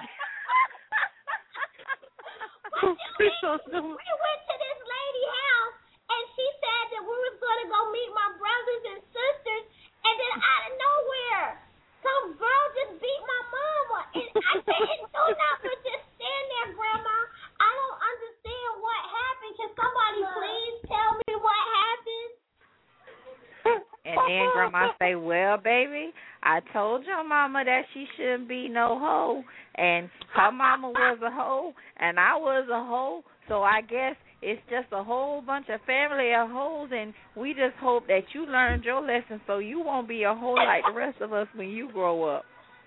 We went to this lady's house and she said that we was going to go meet my brothers and sisters, and then out of nowhere, some girl just beat my mama. And I didn't do nothing but just stand there, Grandma. I don't understand what happened. Can somebody please tell me what happened? And then Grandma say, well, baby, I told your mama that she shouldn't be no hoe. And her mama was a hoe, and I was a hoe. So I guess it's just a whole bunch of family of hoes, and we just hope that you learned your lesson so you won't be a hoe like the rest of us when you grow up.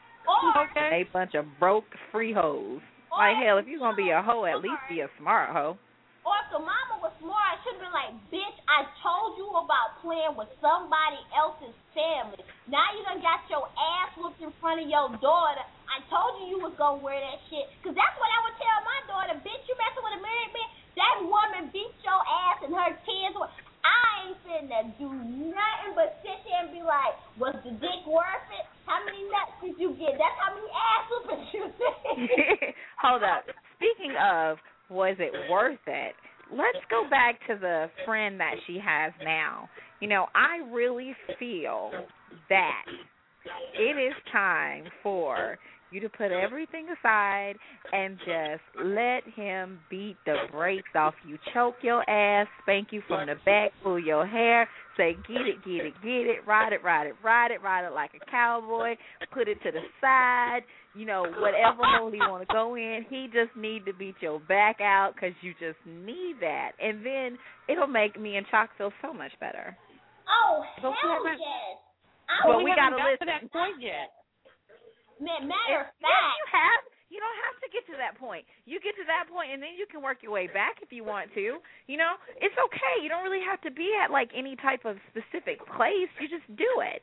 A bunch of broke free hoes. Like, hell, if you're going to be a hoe, at least be a smart hoe. Or if the mama was smart, I should have been like, bitch, I told you about playing with somebody else's family. Now you done got your ass whooped in front of your daughter. I told you was going to wear that shit. Because that's what I would tell my daughter. Bitch, you messing with a married man? That woman beat your ass and her kids. I ain't finna do nothing but sit here and be like, was the dick worth it? How many nuts did you get? That's how many ass whoopings you did. Hold up. Speaking of, was it worth it? Let's go back to the friend that she has now. I really feel that it is time for you to put everything aside and just let him beat the brakes off you. Choke your ass, spank you from the back, pull your hair, say, get it, get it, get it, ride it, ride it, ride it, ride it like a cowboy, put it to the side, whatever hole he want to go in. He just need to beat your back out because you just need that. And then it'll make me and Chalk feel so much better. Oh, hell yes. But we got to listen. To that point yet. Matter of fact, you don't have to get to that point. You get to that point, and then you can work your way back if you want to. It's okay. You don't really have to be at like any type of specific place. You just do it.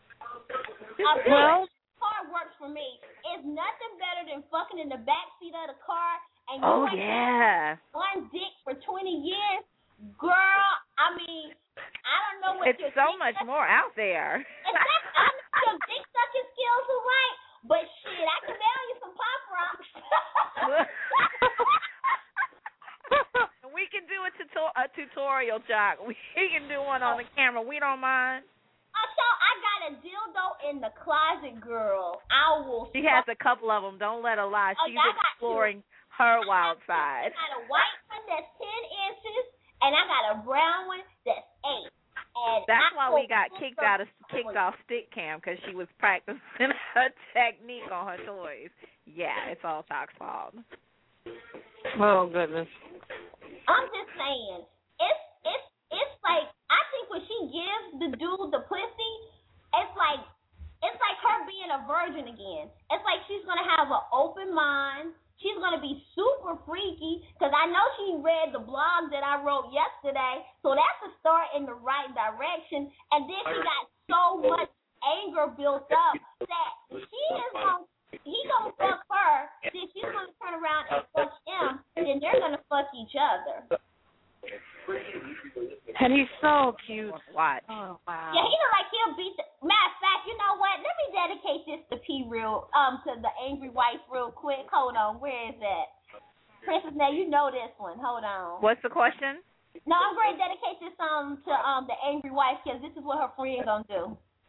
Car works for me. It's nothing better than fucking in the back seat of the car and you one dick for 20 years, girl. I mean, I don't know what it's so much more out there. Exactly. I know your dick sucking skills are right. But shit, I can mail you some Pop Rocks. We can do a tutorial, Jock. We can do one on the camera. We don't mind. So I got a dildo in the closet, girl. She has a couple of them. Don't let her lie. She's exploring her wild side. I got a white one that's 10 inches, and I got a brown one that's 8. And that's why we got kicked off stick cam, because she was practicing her technique on her toys. Yeah, it's all Chalk's fault. Oh goodness. I'm just saying, it's like, I think when she gives the dude the pussy, it's like her being a virgin again. It's like she's gonna have an open mind. She's going to be super freaky, because I know she read the blog that I wrote yesterday, so that's a start in the right direction. And then she got so much anger built up that he's going to fuck her, then she's going to turn around and fuck him, and then they're going to fuck each other. And he's so cute. Watch. Oh, wow. Yeah, he look like he'll beat the... Matter of fact, you know what? Let me dedicate this to to the Angry Wife real quick. Hold on. Where is that? Princess, now you know this one. Hold on. What's the question? No, I'm going to dedicate this song to the Angry Wife, because this is what her friend going to do.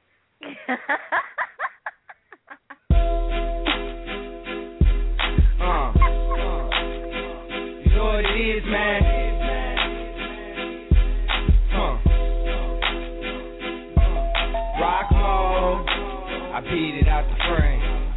You know what it is, man. Rock mode, I beat it out the frame.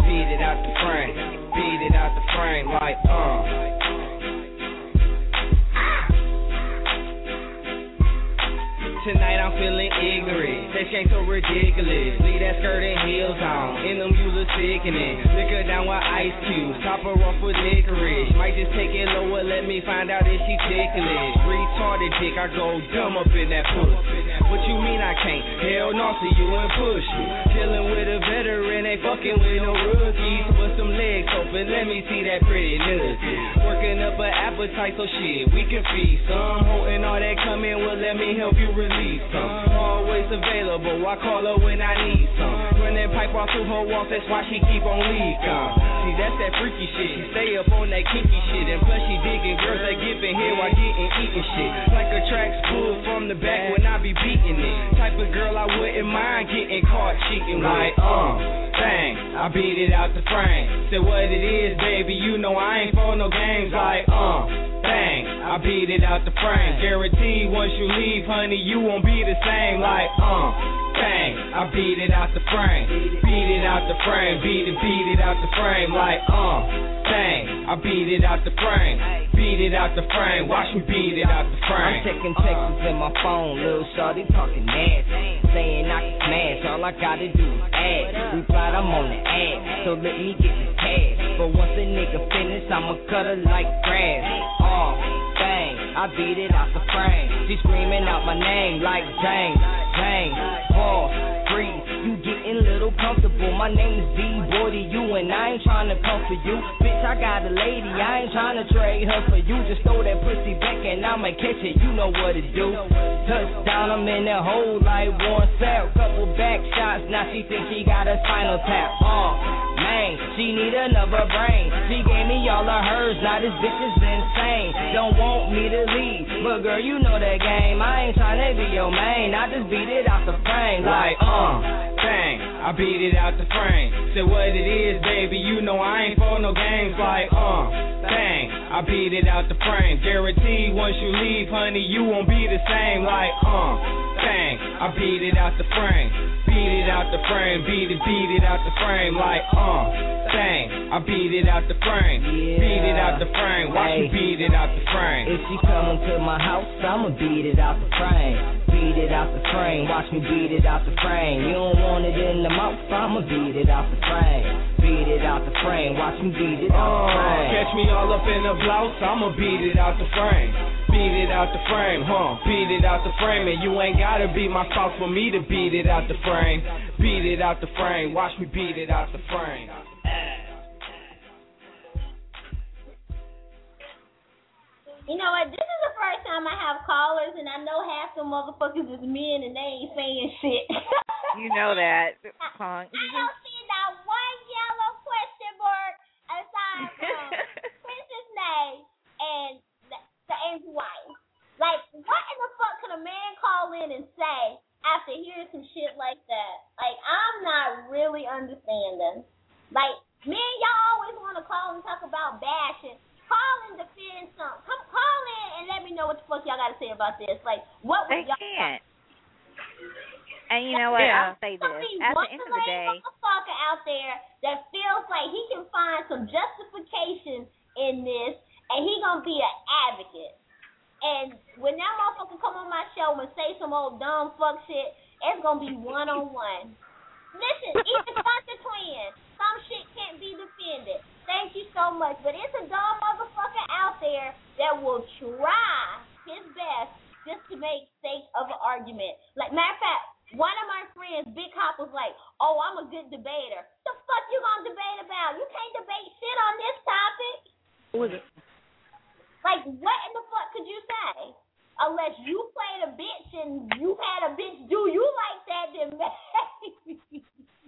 Sex ain't so ridiculous. Leave that skirt and heels on. In them you look sickening. Lick her down with ice cubes. Top her off with licorice. Might just take it lower, let me find out if she ticklish. Retarded dick, I go dumb up in that pussy. What you mean I can't? Hell no, see you and push me. Chillin' with a veteran, ain't fucking with no rookies. Put some legs open, let me see that pretty nugget. Working up an appetite, so shit, we can feast some. Holding all that coming, well let me help you release some. Always available, I call her when I need some. Run that pipe off through her walls, that's why she keep on leaking. See, that's that freaky shit, she stay up on that kinky shit. And plus she digging girls that giving here while getting eating shit. Like a track's pulled from the back when I be beating it. Type of girl I wouldn't mind getting caught cheating. Like, bang, I beat it out the frame. Say what it is, baby, you know I ain't for no games. Like, bang, I beat it out the frame. Guaranteed once you leave, honey, you won't be the same. Like, bang, I beat it out the frame. Beat it out the frame, beat it out the frame. Like, bang, I beat it out the frame. Beat it out the frame, watch me beat it out the frame. I'm checking texts in my phone, little shorty talking nasty, saying I can smash, all I gotta do is ask. Replied, I'm on the ass, so let me get the cash. But once a nigga finish, I'ma cut her like grass. Bang, I beat it out the frame. She screaming out my name like Jane, boss, freeze. You getting little comfortable, my name is D-Boy to you, and I ain't tryna come for you. Bitch, I got a lady, I ain't tryna trade her for you. Just throw that pussy back and I'ma catch it, you know what to do. Touchdown, I'm in that hole like Warren Sapp. Couple back shots, now she think she got a spinal tap. Man, she need another brain. She gave me all of hers, now this bitch is insane. Don't want me to leave, but girl, you know that game. I ain't tryna be your main, I just beat it out the frame. Like, bang, I beat it out the frame. Say what it is, baby, you know I ain't for no games. Like, bang, I beat it out the frame. Guaranteed once you leave, honey, you won't be the same. Like, bang, I beat it out the frame. Beat it out the frame, beat it out the frame. Like, bang, I beat it out the frame. Beat it out the frame, watch me beat it out the frame. If she coming to my house, I'ma beat it out the frame. Beat it out the frame, watch me beat it out the frame. You don't want it in the mouth, I'ma beat it out the frame. Beat it out the frame, watch me beat it out the frame. Catch me all up in the blouse, I'ma beat it out the frame. Beat it out the frame, beat it out the frame. And you ain't gotta be my spouse for me to beat it out the frame. Beat it out the frame, watch me beat it out the frame. You know what? This is the first time I have callers, and I know half the motherfuckers is men, and they ain't saying shit. You know that, punk. I don't see not one yellow question mark aside from Princess Nay and the Angel White. Like, what in the fuck can a man call in and say after hearing some shit like that? Like, I'm not really understanding. Like, men, y'all always want to call and talk about bashing. Call and defend something. Come call in and let me know what the fuck y'all got to say about this. Like, what would y'all can't. And you know what? I'll say this. At the end of the day, motherfucker out there that feels like he can find some justification in this, and he gonna be an advocate. And when that motherfucker come on my show and say some old dumb fuck shit, it's gonna be one-on-one. Listen, even Santa Twin, some shit can't be defended. Thank you so much. But it's a dumb motherfucker out there that will try his best just to make sake of an argument. Like, matter of fact, one of my friends, Big Hop, was like, oh, I'm a good debater. The fuck you gonna debate about? You can't debate shit on this topic. Who is it? Like, what in the fuck could you say? Unless you played a bitch and you had a bitch do you like that, then maybe.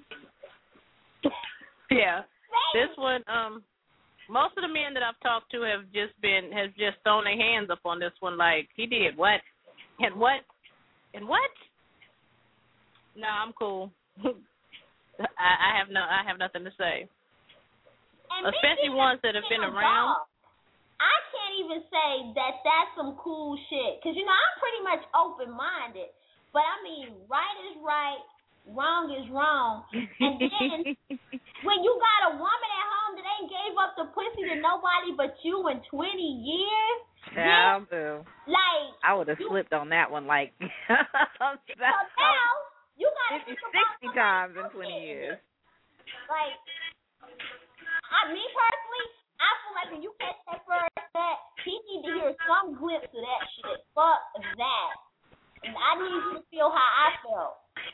Yeah. This one, most of the men that I've talked to have just thrown their hands up on this one. Like, he did what? And what? And what? No, I'm cool. I have nothing to say. And especially ones that have been around. I can't even say that that's some cool shit. Because, you know, I'm pretty much open-minded. But, I mean, right is right, wrong is wrong. And then when you got a woman at home that ain't gave up the pussy to nobody but you in 20 years. Yeah, boo. Like, I would have slipped on that one. Like, so now you 50, 60 times in 20 years. Like, me personally, I feel like when you catch that first set, he need to hear some glimpse of that shit. Fuck that. And I need you to feel how I felt.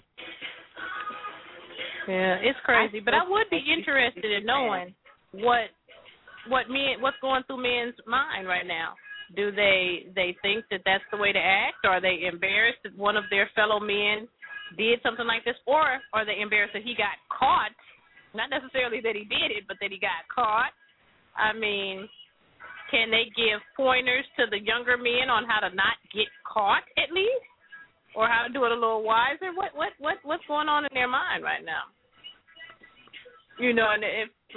Yeah, it's crazy, but I would be interested in knowing what's going through men's mind right now. Do they think that that's the way to act? Or are they embarrassed that one of their fellow men did something like this? Or are they embarrassed that he got caught? Not necessarily that he did it, but that he got caught. I mean, can they give pointers to the younger men on how to not get caught at least? Or how to do it a little wiser? What's going on in their mind right now? You know, and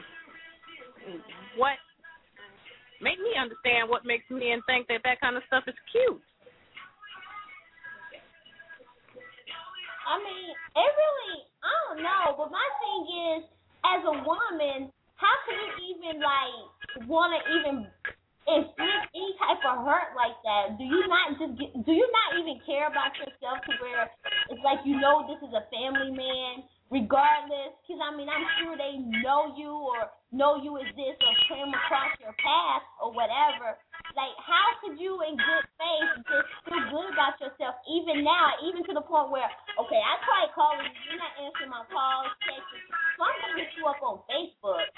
make me understand what makes men think that kind of stuff is cute. I mean, it really, I don't know, but my thing is, as a woman, how can you even, like, want to even inflict any type of hurt like that? Do you not even care about yourself to where it's like you know this is a family man? Regardless, because, I mean, I'm sure they know you or know you as this or came across your path or whatever. Like, how could you in good faith just feel good about yourself even now, even to the point where, okay, I tried calling you, you're not answering my calls, texts, so I'm going to hit you up on Facebook.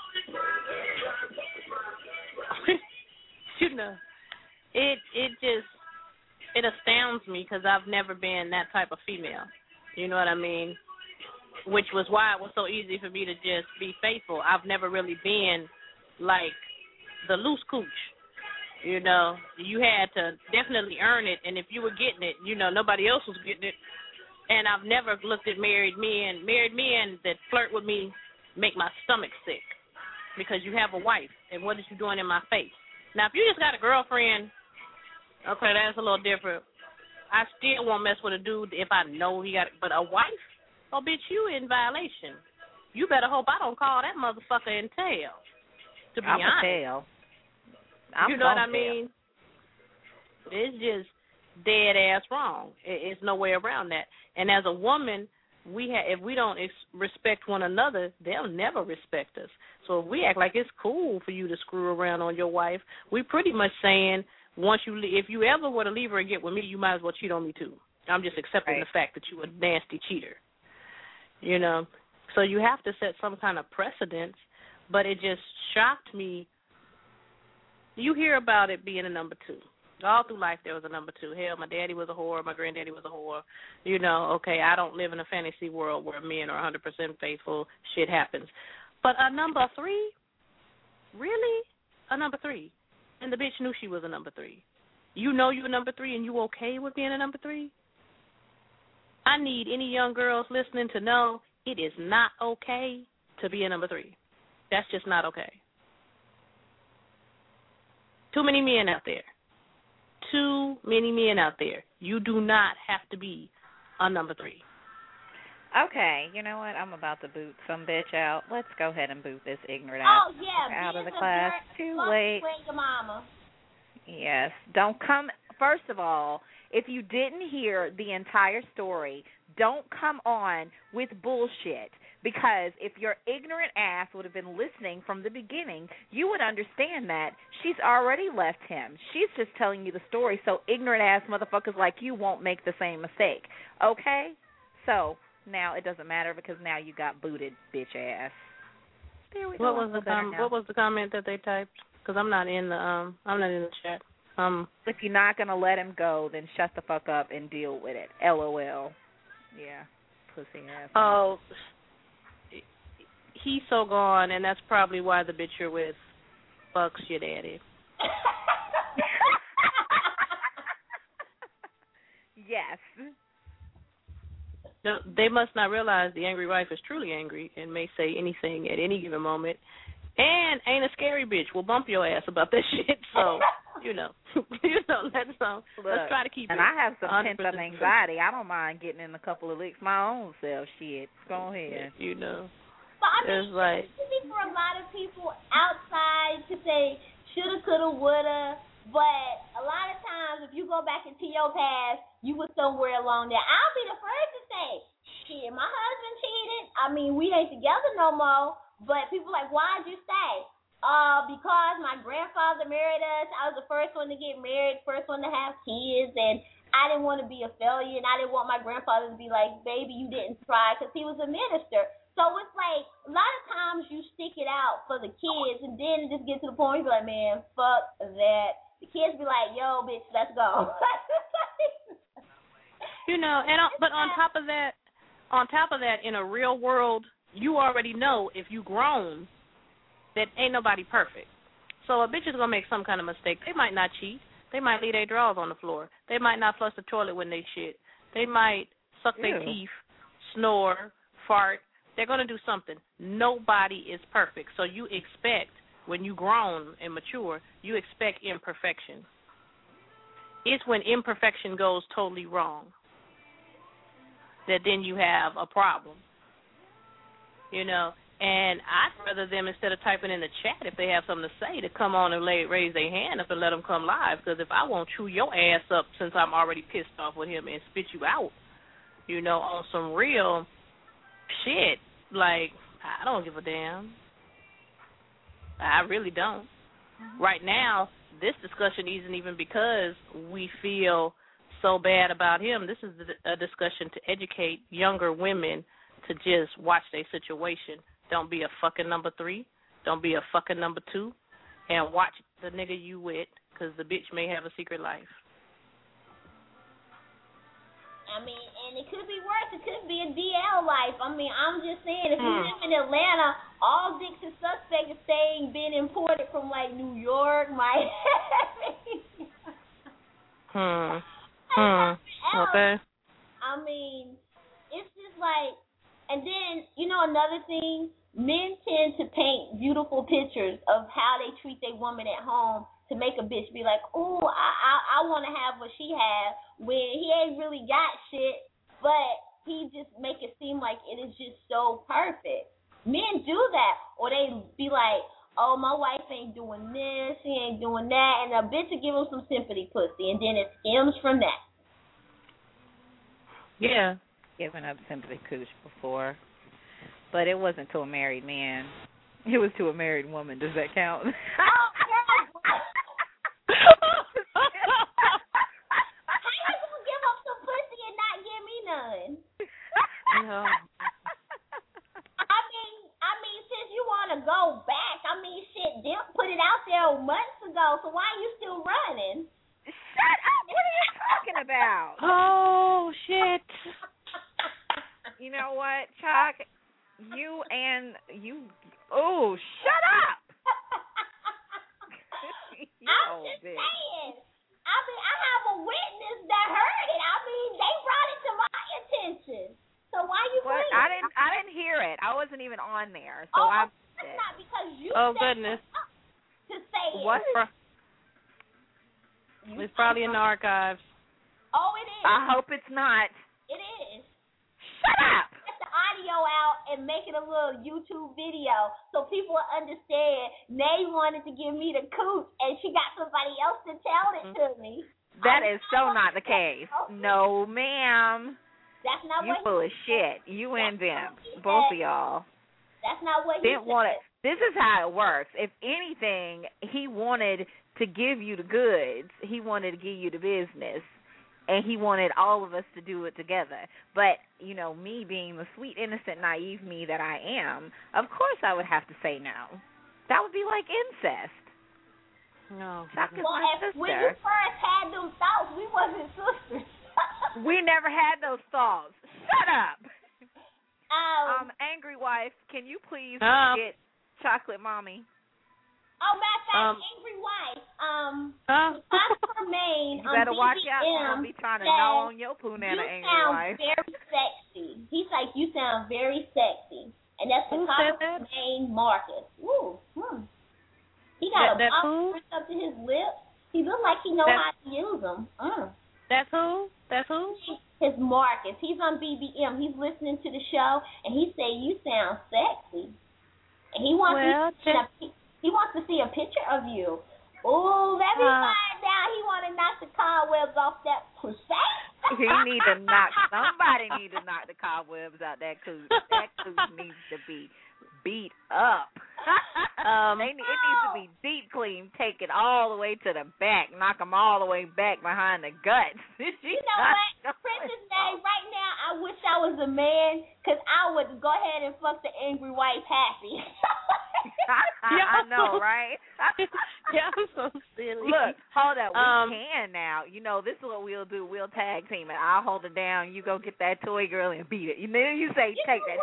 You know, it astounds me because I've never been that type of female. You know what I mean? Which was why it was so easy for me to just be faithful. I've never really been like the loose cooch. You know, you had to definitely earn it, and if you were getting it, you know, nobody else was getting it. And I've never looked at married men that flirt with me make my stomach sick because you have a wife, and what is you doing in my face? Now, if you just got a girlfriend, okay, that's a little different. I still won't mess with a dude if I know he got it, but a wife? Oh, bitch, you in violation. You better hope I don't call that motherfucker and tell, to be honest. You know what I mean? It's just dead ass wrong. It's no way around that. And as a woman, if we don't respect one another, they'll never respect us. So if we act like it's cool for you to screw around on your wife, we pretty much saying if you ever were to leave her and get with me, you might as well cheat on me too. I'm just accepting the fact that you a nasty cheater. You know, so you have to set some kind of precedence. But it just shocked me. You hear about it being a number two. All through life there was a number two. Hell, my daddy was a whore. My granddaddy was a whore. You know, okay, I don't live in a fantasy world where men are 100% faithful. Shit happens. But a number three? Really? A number three? And the bitch knew she was a number three. You know you're a number three and you okay with being a number three? I need any young girls listening to know it is not okay to be a number three. That's just not okay. Too many men out there. Too many men out there. You do not have to be a number three. Okay, you know what? I'm about to boot some bitch out. Let's go ahead and boot this ignorant out of the class. Too late. Your mama. Yes. Don't come. First of all, if you didn't hear the entire story, don't come on with bullshit. Because if your ignorant ass would have been listening from the beginning, you would understand that she's already left him. She's just telling you the story so ignorant ass motherfuckers like you won't make the same mistake. Okay? So now it doesn't matter because now you got booted, bitch ass. There we go. What was the comment that they typed? Because I'm not in the chat. If you're not gonna let him go, then shut the fuck up and deal with it. LOL. Yeah. Pussy ass. Oh. He's so gone, and that's probably why the bitch you're with fucks your daddy. Yes. No, they must not realize the angry wife is truly angry and may say anything at any given moment. And ain't a scary bitch will bump your ass about that shit. So, let's try to keep it. And I have some pent-up anxiety. I don't mind getting in a couple of licks my own self. Shit. Go ahead. You know. But I mean, it's easy for a lot of people outside to say shoulda, coulda, woulda. But a lot of times, if you go back into your past, you were somewhere along there. I'll be the first to say, shit, shit, my husband cheated. I mean, we ain't together no more. But people like, why'd you stay? Because my grandfather married us. I was the first one to get married, first one to have kids, and I didn't want to be a failure, and I didn't want my grandfather to be like, baby, you didn't try, because he was a minister. So it's like, a lot of times you stick it out for the kids, and then it just get to the point where you're like, man, fuck that. The kids be like, yo, bitch, let's go. You know, but on top of that, in a real world, you already know if you grown that ain't nobody perfect. So a bitch is going to make some kind of mistake. They might not cheat. They might leave their drawers on the floor. They might not flush the toilet when they shit. They might suck their teeth, snore, fart. They're going to do something. Nobody is perfect. So you expect, when you grown and mature, you expect imperfection. It's when imperfection goes totally wrong that then you have a problem. You know, and I'd rather them, instead of typing in the chat, if they have something to say, to come on and raise their hand up and let them come live. Because if I won't chew your ass up since I'm already pissed off with him and spit you out, you know, on some real shit, like, I don't give a damn. I really don't. Right now, this discussion isn't even because we feel so bad about him. This is a discussion to educate younger women to just watch their situation. Don't be a fucking number 3. Don't be a fucking number 2. And watch the nigga you with, because the bitch may have a secret life. I mean, and it could be worse. It could be a DL life. I mean, I'm just saying, if you live in Atlanta, all dicks and suspects are saying being imported from, like, New York, Miami. Okay. I mean, it's just like, and then, you know, another thing, men tend to paint beautiful pictures of how they treat their woman at home to make a bitch be like, ooh, I want to have what she had, when he ain't really got shit, but he just make it seem like it is just so perfect. Men do that, or they be like, oh, my wife ain't doing this, she ain't doing that, and a bitch will give him some sympathy pussy, and then it stems from that. Yeah. Given up sympathy cooch before, but it wasn't to a married man. It was to a married woman. Does that count? How you gonna give up some pussy and not give me none? No. I mean, since you want to go back, I mean, shit, Dimp put it out there months ago, so why are you still running? Shut up! What are you talking about? Oh, shit. You know what, Chuck? Oh, shut up! I'm just saying. I mean, I have a witness that heard it. I mean, they brought it to my attention. So why you bring it? I didn't hear it. I wasn't even on there. So that's not because you goodness. To say what? It's probably in the archives. Oh, it is. I hope it's not. It is. Shut up! Get the audio out and make it a little YouTube video so people will understand. Nay wanted to give me the coot, and she got somebody else to tell it to me. That is so not the case. No, ma'am. That's not what you full of shit. You and them, both of y'all. That's not what he said. This is how it works. If anything, he wanted to give you the goods. He wanted to give you the business. And he wanted all of us to do it together. But, you know, me being the sweet, innocent, naive me that I am, of course I would have to say no. That would be like incest. No. When you first had them thoughts, we wasn't sisters. We never had those thoughts. Shut up. Angry wife, can you please get Chocolate Mommy? Oh, matter of fact, Angry Wife, Oscar Maine you better watch out. I'll be trying to gnaw on your punana, Angry Wife. You sound very sexy. He's like, you sound very sexy. And that's the Oscar Maine Marcus. Woo. He got a box up to his lips. He look like he know how to use them. That's who? That's who? His Marcus. He's on BBM. He's listening to the show, and he say, you sound sexy. And he wants He wants to see a picture of you. Oh, let me find out. He want to knock the cobwebs off that pussy. Somebody need to knock the cobwebs out that coot. That coot needs to be beat up. It needs to be deep clean, take it all the way to the back, knock them all the way back behind the guts. You know what, Princess May, right now I wish I was a man, because I would go ahead and fuck the angry wife happy. I know, right? Yeah, I'm so silly. Look, hold up, we can now. You know, this is what we'll do. We'll tag team it. I'll hold it down. You go get that toy girl and beat it. Then you say, take that.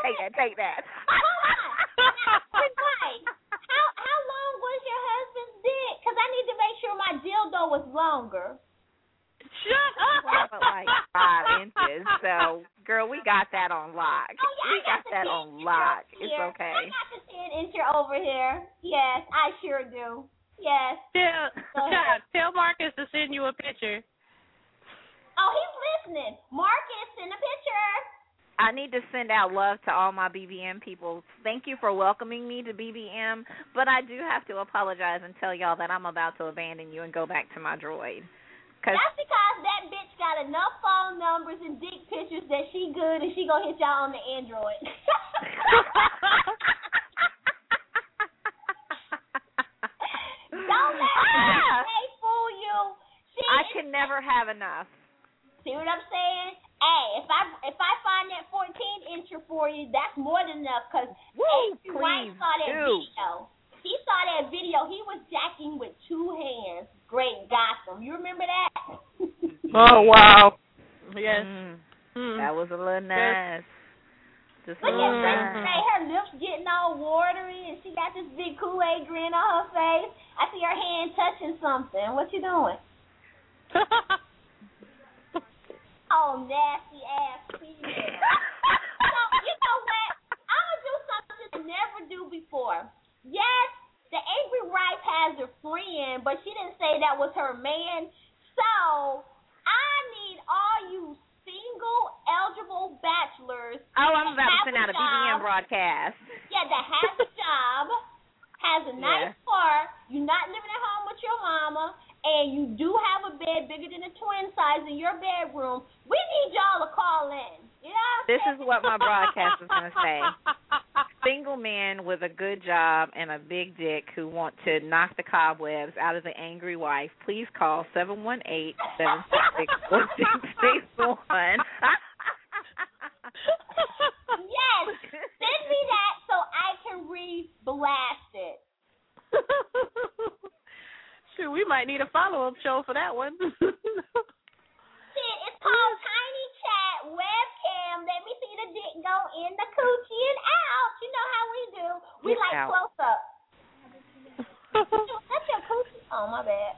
Right. How long was your husband's dick? Because I need to make sure my dildo was longer. Shut up. Like 5 inches. So, girl, we got that on lock. Oh, yeah, we got that on lock. It's okay. I got the 10-incher over here. Yes, I sure do. Yes. Tell Marcus to send you a picture. Oh, he's listening. Marcus, send a picture. I need to send out love to all my BBM people. Thank you for welcoming me to BBM, but I do have to apologize and tell y'all that I'm about to abandon you and go back to my droid. That's because that bitch got enough phone numbers and dick pictures that she good and she gonna hit y'all on the Android. Don't let they fool you. I can never have enough. See what I'm saying? Hey, if I find that 14-incher for you, that's more than enough. Cause White saw that video. He saw that video. He was jacking with 2 hands. Great Gotham. You remember that? Oh wow. Yes. That was a little nice. Look at Princess May. Her lips getting all watery, and she got this big Kool-Aid grin on her face. I see her hand touching something. What you doing? Oh, nasty ass female. So, you know what? I'm going to do something I never do before. Yes, the angry wife has a friend, but she didn't say that was her man. So, I need all you single, eligible bachelors. Oh, I'm about to send out a BBM broadcast. Yeah, that has a job, has a nice car, you're not living at home with your mama, and you do have a bed bigger than a twin size in your bedroom. We need y'all to call in. You know this is what my broadcast is going to say. Single men with a good job and a big dick who want to knock the cobwebs out of the angry wife, please call 718-766-4661. Yes, send me that so I can re-blast it. Shoot, we might need a follow-up show for that one. Shit, it's called Tiny Chat Webcam. Let me see the dick go in the coochie and out. You know how we do. We like close up. That's your coochie. Oh, my bad.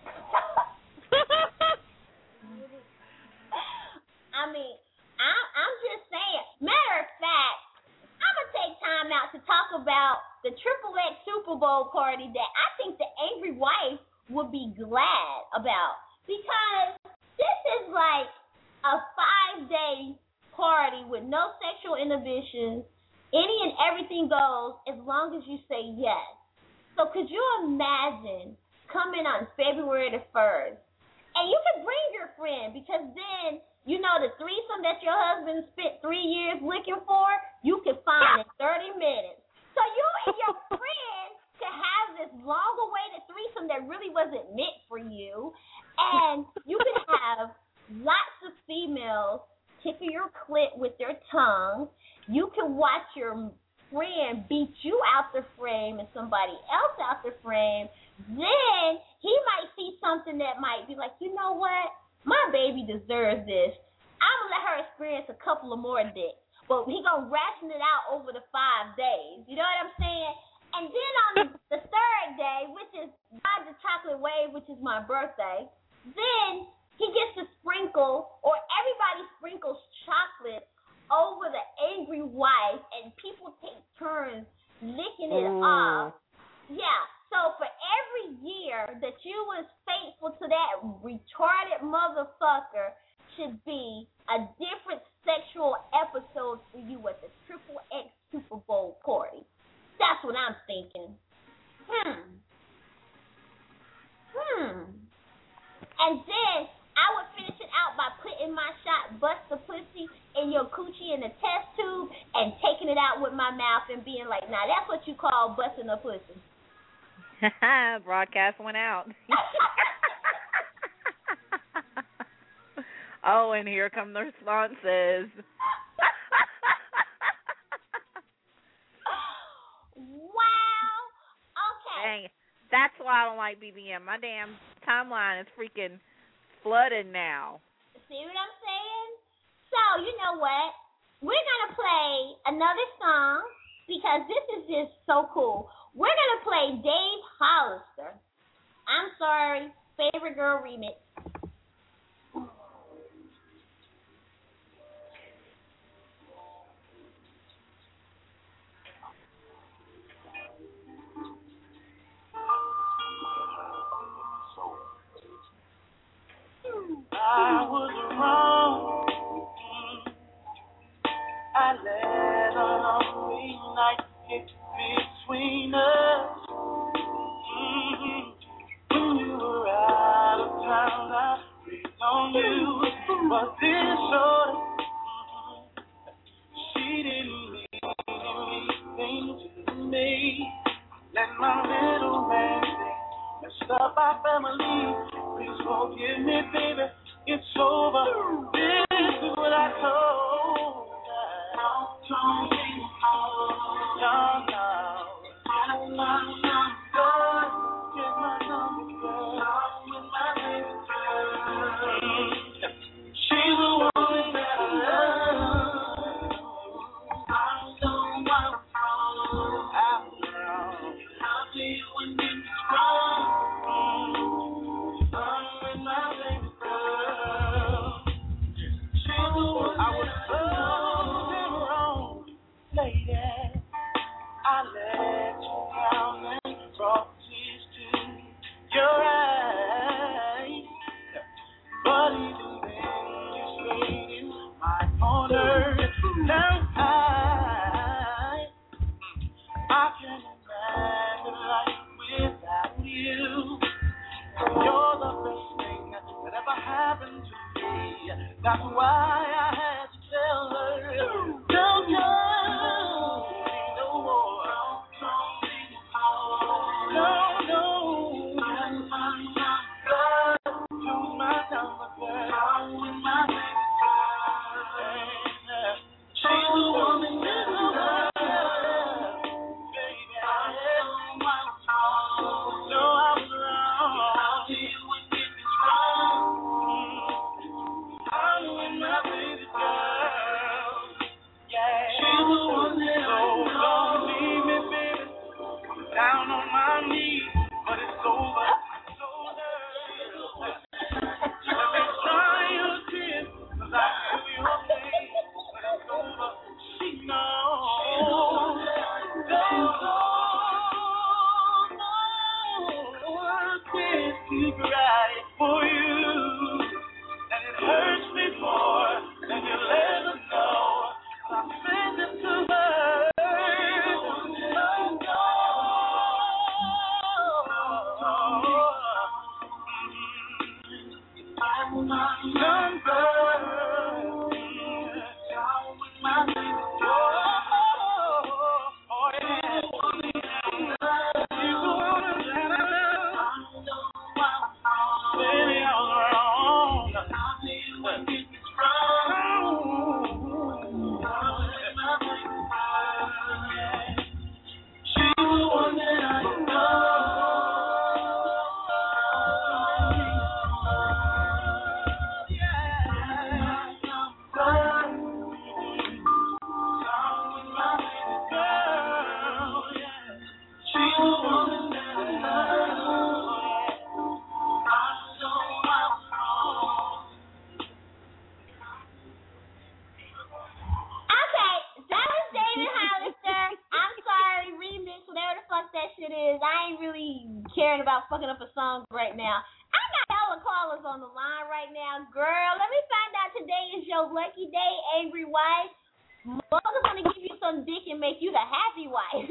I mean, I'm just saying. Matter of fact, I'm going to take time out to talk about the Triple X Super Bowl party that I think the angry wife would be glad about, because this is like a 5-day party with no sexual inhibitions. Any and everything goes as long as you say yes. So could you imagine coming on February the 1st, and you can bring your friend, because then, you know, the threesome that your husband spent 3 years looking for, you can find in 30 minutes. So you and your friend to have this long-awaited threesome that really wasn't meant for you, and you can have lots of females tickle your clit with their tongue. You can watch your friend beat you out the frame and somebody else out the frame. Then he might see something that might be like, you know what? My baby deserves this. I'm going to let her experience a couple of more dicks, but he going to ration it out over the 5 days. You know what I'm saying? And then on the 3rd day, which is Ride the Chocolate Wave, which is my birthday, then he gets to sprinkle, or everybody sprinkles chocolate over the angry wife, and people take turns licking it off. Yeah, so for every year that you was faithful to that retarded motherfucker should be a different sexual episode for you at the Triple X Super Bowl party. That's what I'm thinking. And then I would finish it out by putting in my shot, bust the pussy in your coochie in the test tube, and taking it out with my mouth and being like, nah, that's what you call busting a pussy. Broadcast went out. Oh, and here come the responses. Wow. Okay. Dang, that's why I don't like BBM. My damn timeline is freaking flooded now. See what I'm saying? So, you know what? We're going to play another song because this is just so cool. We're going to play Dave Hollister. I'm sorry, Favorite Girl remix. I was wrong. I let a lonely night get between us. When you were out of town, I breathed on you. But this shorty, she didn't mean anything to me. Let my little man think messed up our family. Please forgive me, baby. It's over. This is what I told her. Don't be young now. Get my number, girl. With my baby girl. She's the one that I love. I'm so wrong. I'll see you when it's wrong. I let you down and brought tears to your eyes. But even then, you stayed in my corner. Now I can't imagine life without you. You're the best thing that ever happened to me. That's why I had to tell her, don't go. Down on my knees, but it's over. It's over. I've been trying to kiss, 'cause I feel your pain, but it's over. She knows. I can't keep right for you, and it hurts me more than you'll ever know. I said it to her. Fucking up a song right now. I got hella callers on the line right now. Girl, let me find out today is your lucky day, angry wife. Mother's gonna give you some dick and make you the happy wife.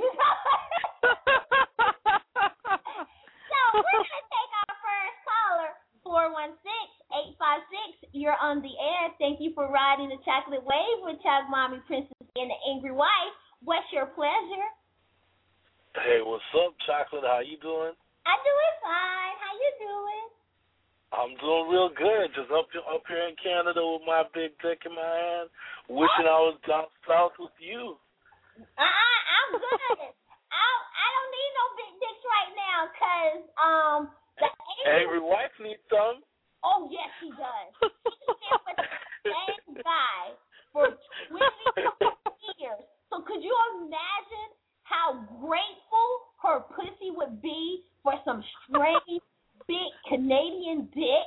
So we're gonna take our first caller, 416-856-8255. you're on the air. Thank you for riding the chocolate wave with Chuck Mommy, Princess, and the Angry Wife. What's your pleasure? Hey, what's up, Chocolate? How you doing? I'm doing fine. How you doing? I'm doing real good. Just up here in Canada with my big dick in my hand, wishing I was down south with you. I'm good. I don't need no big dicks right now, cause the Angry Wife needs some. Oh yes, he does. He's been with the same guy for 20 years. So could you imagine how grateful her pussy would be for some strange big Canadian dick?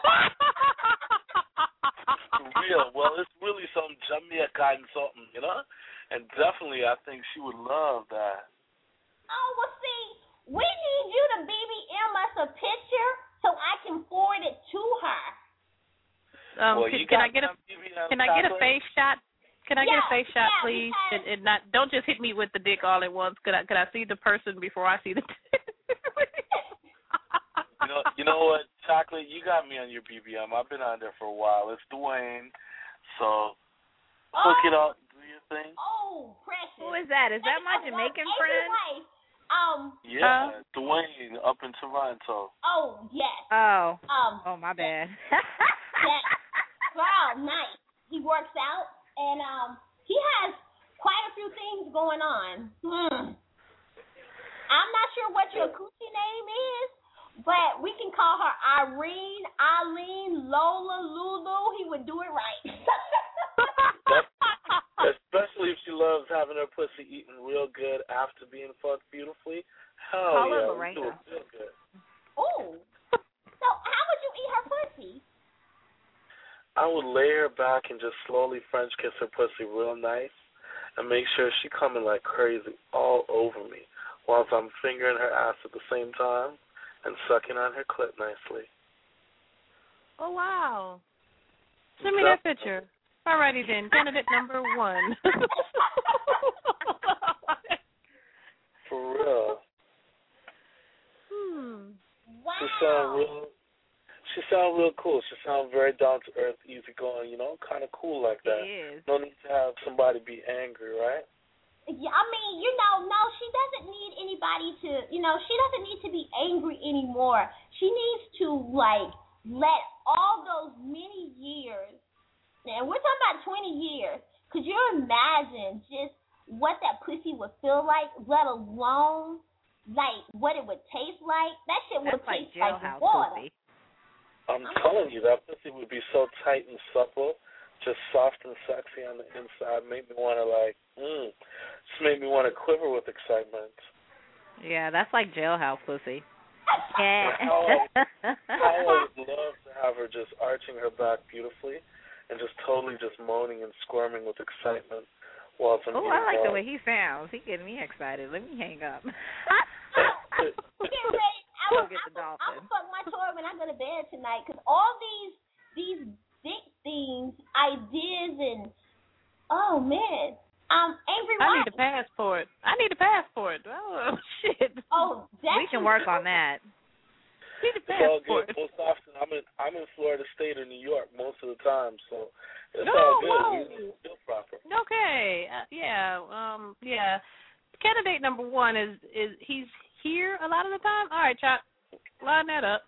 Real. Well, it's really some Jamaican something, you know? And definitely I think she would love that. Oh, well, see, we need you to BBM us a picture so I can forward it to her. Well, can I get a face shot? Can I get a face shot, please? And not don't just hit me with the dick all at once. Could I see the person before I see the dick? You know what, Chocolate? You got me on your BBM. I've been on there for a while. It's Dwayne. So hook it up, do your thing. Oh, precious. Who is that? Is that my Jamaican friend? Yeah, Dwayne up in Toronto. Oh, yes. Oh. Oh, my bad. Yes. Wow, nice. He works out, and he has quite a few things going on. I'm not sure what your coochie name is, but we can call her Irene, Eileen, Lola, Lulu. He would do it right. Especially if she loves having her pussy eaten real good after being fucked beautifully. Hell call yeah, her we do Lorena. it real good. Oh. So how would you eat her pussy? I would lay her back and just slowly French kiss her pussy real nice and make sure she coming like crazy all over me whilst I'm fingering her ass at the same time and sucking on her clit nicely. Oh, wow. Send me that picture. Alrighty then, candidate number 1. For real. Wow. She sound real cool. She sound very down to earth, easygoing, you know, kind of cool like that. She is. No need to have somebody be angry, right? Yeah, I mean, no, she doesn't need anybody to, she doesn't need to be angry anymore. She needs to, let all those many years, and we're talking about 20 years, could you imagine just what that pussy would feel like, let alone, what it would taste like? That shit would taste like water. Pussy. I'm telling you, that pussy would be so tight and supple, just soft and sexy on the inside, make me want to, just make me want to quiver with excitement. Yeah, that's like jailhouse pussy. Yeah. I would love to have her just arching her back beautifully and just totally just moaning and squirming with excitement while I'm I like the way he sounds. He getting me excited. Let me hang up. Get ready. Go get the dolphin. I'm gonna fuck my toy when I go to bed tonight, because all these dick things, ideas, and oh man, Angry Wife. I need a passport. Oh shit. Oh, we can work on that. Need a It's all passport. good. Most often, I'm in Florida State or New York most of the time, so it's all good. We feel proper. Okay. Yeah. Candidate number 1 is he's here a lot of the time. All right, Chuck, line that up.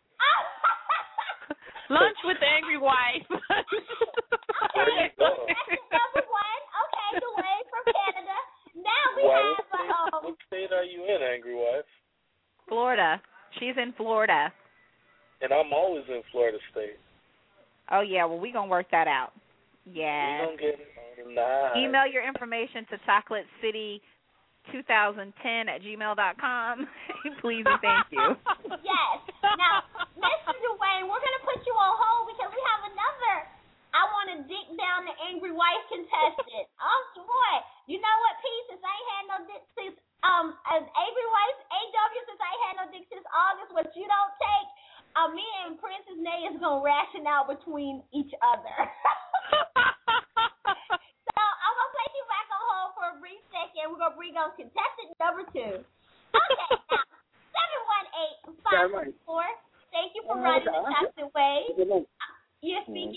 Lunch with the Angry Wife. Okay, that's number 1. Okay, the way from Canada. Now we have what state are you in, Angry Wife? Florida. She's in Florida. And I'm always in Florida State. Oh yeah, well we gonna work that out. Yeah. We gonna get it on the line. Email your information to chocolatecity2010@gmail.com. Please and thank you. Yes. Now, Mr. Dwayne, we're going to put you on hold because we have another I Want to Dick Down the Angry Wife contestant. Oh, boy. You know what, P, since I ain't had no dick since, as Angry Wife, AW, since I ain't had no dick since August, what you don't take, me and Princess Nay is going to ration out between each other. So I'm going to place you back on hold for a brief second. We're going to bring on contestant number 2. Okay, now, 718-564. Thank you for running the chocolate wave. You're speaking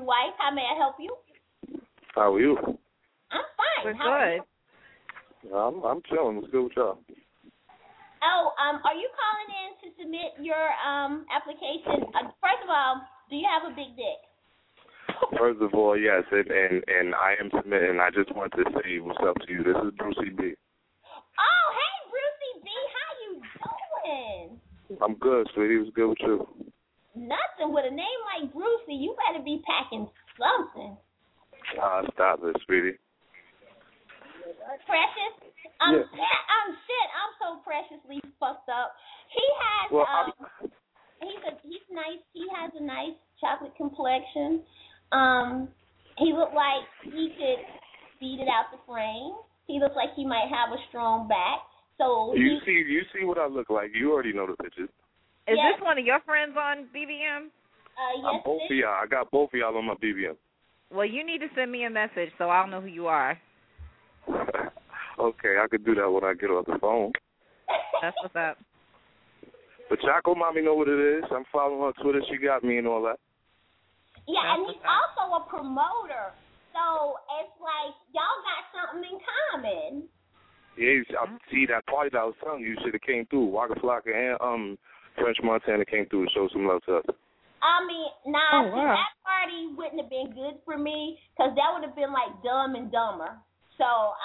wife. How may I help you? How are you? I'm fine. We're How are you? good. I'm chilling. What's good with y'all? Oh, are you calling in to submit your application? First of all, do you have a big dick? First of all, yes, and I am submitting. I just want to say what's up to you. This is Brucey B. Oh, hey, Brucey B. How you doing? I'm good, sweetie. What's good with you? Nothing. With a name like Brucey, you better be packing something. Stop it, sweetie. Precious? Yeah. I'm so preciously fucked up. He has he's nice. He has a nice chocolate complexion. He looked like he could beat it out the frame. He looks like he might have a strong back. So you see what I look like. You already know the pictures. Is this one of your friends on BBM? Yes. Both of y'all. I got both of y'all on my BBM. Well, you need to send me a message so I'll know who you are. Okay, I could do that when I get off the phone. That's what's up. But Choco Mommy know what it is. I'm following her on Twitter. She got me and all that. Yeah, and he's also a promoter. So it's like y'all got something in common. Yeah, I see that party that I was telling you should have came through. Waka Flocka and French Montana came through to show some love to us. I mean, that party wouldn't have been good for me because that would have been like Dumb and Dumber. So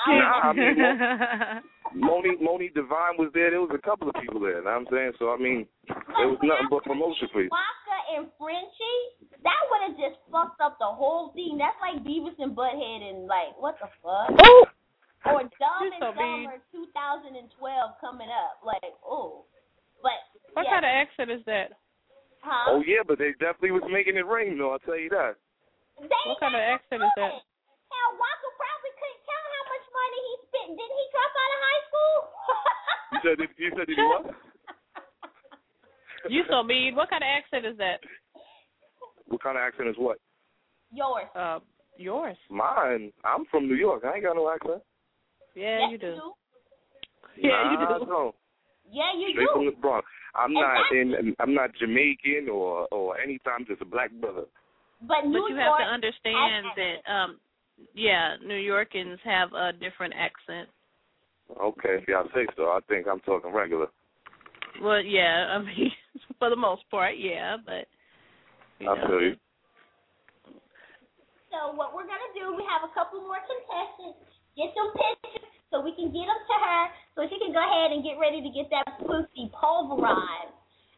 Moni Divine was there. There was a couple of people there. You know what I'm saying? So I mean, it was nothing but promotion for you. Waka and Frenchie, that would have just fucked up the whole thing. That's like Beavis and Butthead and like what the fuck? Or Dumb and Dumber 2012 coming up. Like, but what kind of accent is that? Huh? Oh yeah, but they definitely was making it rain though. I'll tell you that. What kind of accent is that? Hell, Waka probably couldn't count how much money he spent. Didn't he drop out of high school? You said did he what? You so mean. What kind of accent is that? What kind of accent is what? Yours. Yours. Mine. I'm from New York. I ain't got no accent. Yeah, yes, you do. Yeah, you do. No. Yeah, you Straight do. from the Bronx. I'm not Jamaican or anytime just a black brother. But you have to understand that New Yorkans have a different accent. Okay, if y'all say so. I think I'm talking regular. Well, yeah, I mean, for the most part, yeah, but I feel you. So what we're gonna do, we have a couple more contestants. Get some pictures so we can get them to her, so she can go ahead and get ready to get that pussy pulverized.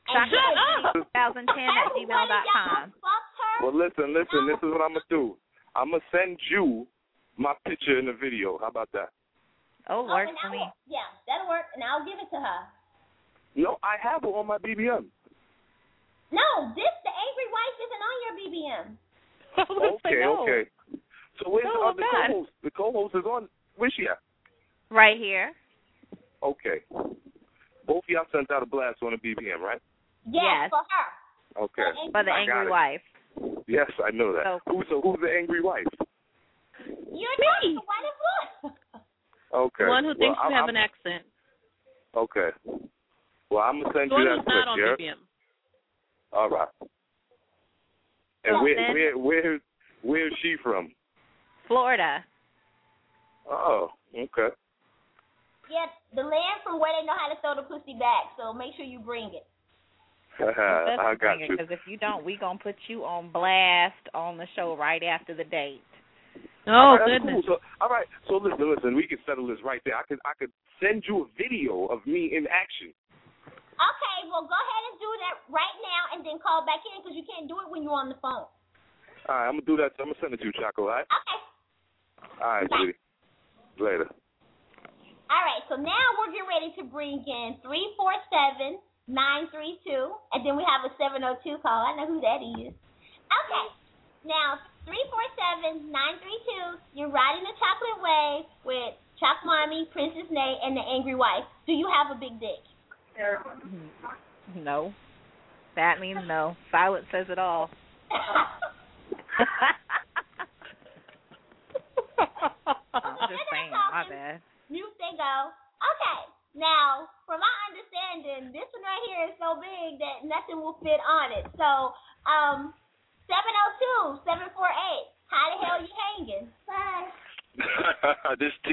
Chocolate2010@gmail.com. Well, listen. This is what I'm gonna do. I'm gonna send you my picture in the video. How about that? Oh, works for me. Yeah, that'll work, and I'll give it to her. No, I have it on my BBM. No, the Angry Wife isn't on your BBM. Okay. So where's the other co-host? The co-host is on. Where's she at? Right here. Okay. Both of y'all sent out a blast on the BBM, right? Yes. For her. Okay. For the Angry Wife. Yes, I know that. So who's the Angry Wife? You're me. Okay. The one who thinks you have an accent. Okay. Well, I'm gonna send the you one that who's not on picture. BBM. All right. And where is she from? Florida. Oh, okay. Yep, the land from where they know how to throw the pussy back. So make sure you bring it. I got you. Because if you don't, we gonna put you on blast on the show right after the date. Oh, right, goodness. Cool. All right. So listen. We can settle this right there. I could send you a video of me in action. Okay. Well, go ahead and do that right now, and then call back in because you can't do it when you're on the phone. All right. I'm gonna do that. I'm gonna send it to you, Choco. All right. Okay. All right, sweetie. Later. All right. So now we're getting ready to bring in 347-932, and then we have a 702 call. I know who that is. Okay. Now, 347-932, you're riding the chocolate wave with Choc Mommy, Princess Nate, and the Angry Wife. Do you have a big dick? No. That means no. Silence says it all. I'm just saying, my bad. Mute they go. Okay. Now, from my understanding, this one right here is so big that nothing will fit on it. So, 702-748. How the hell you hanging? Bye. This T.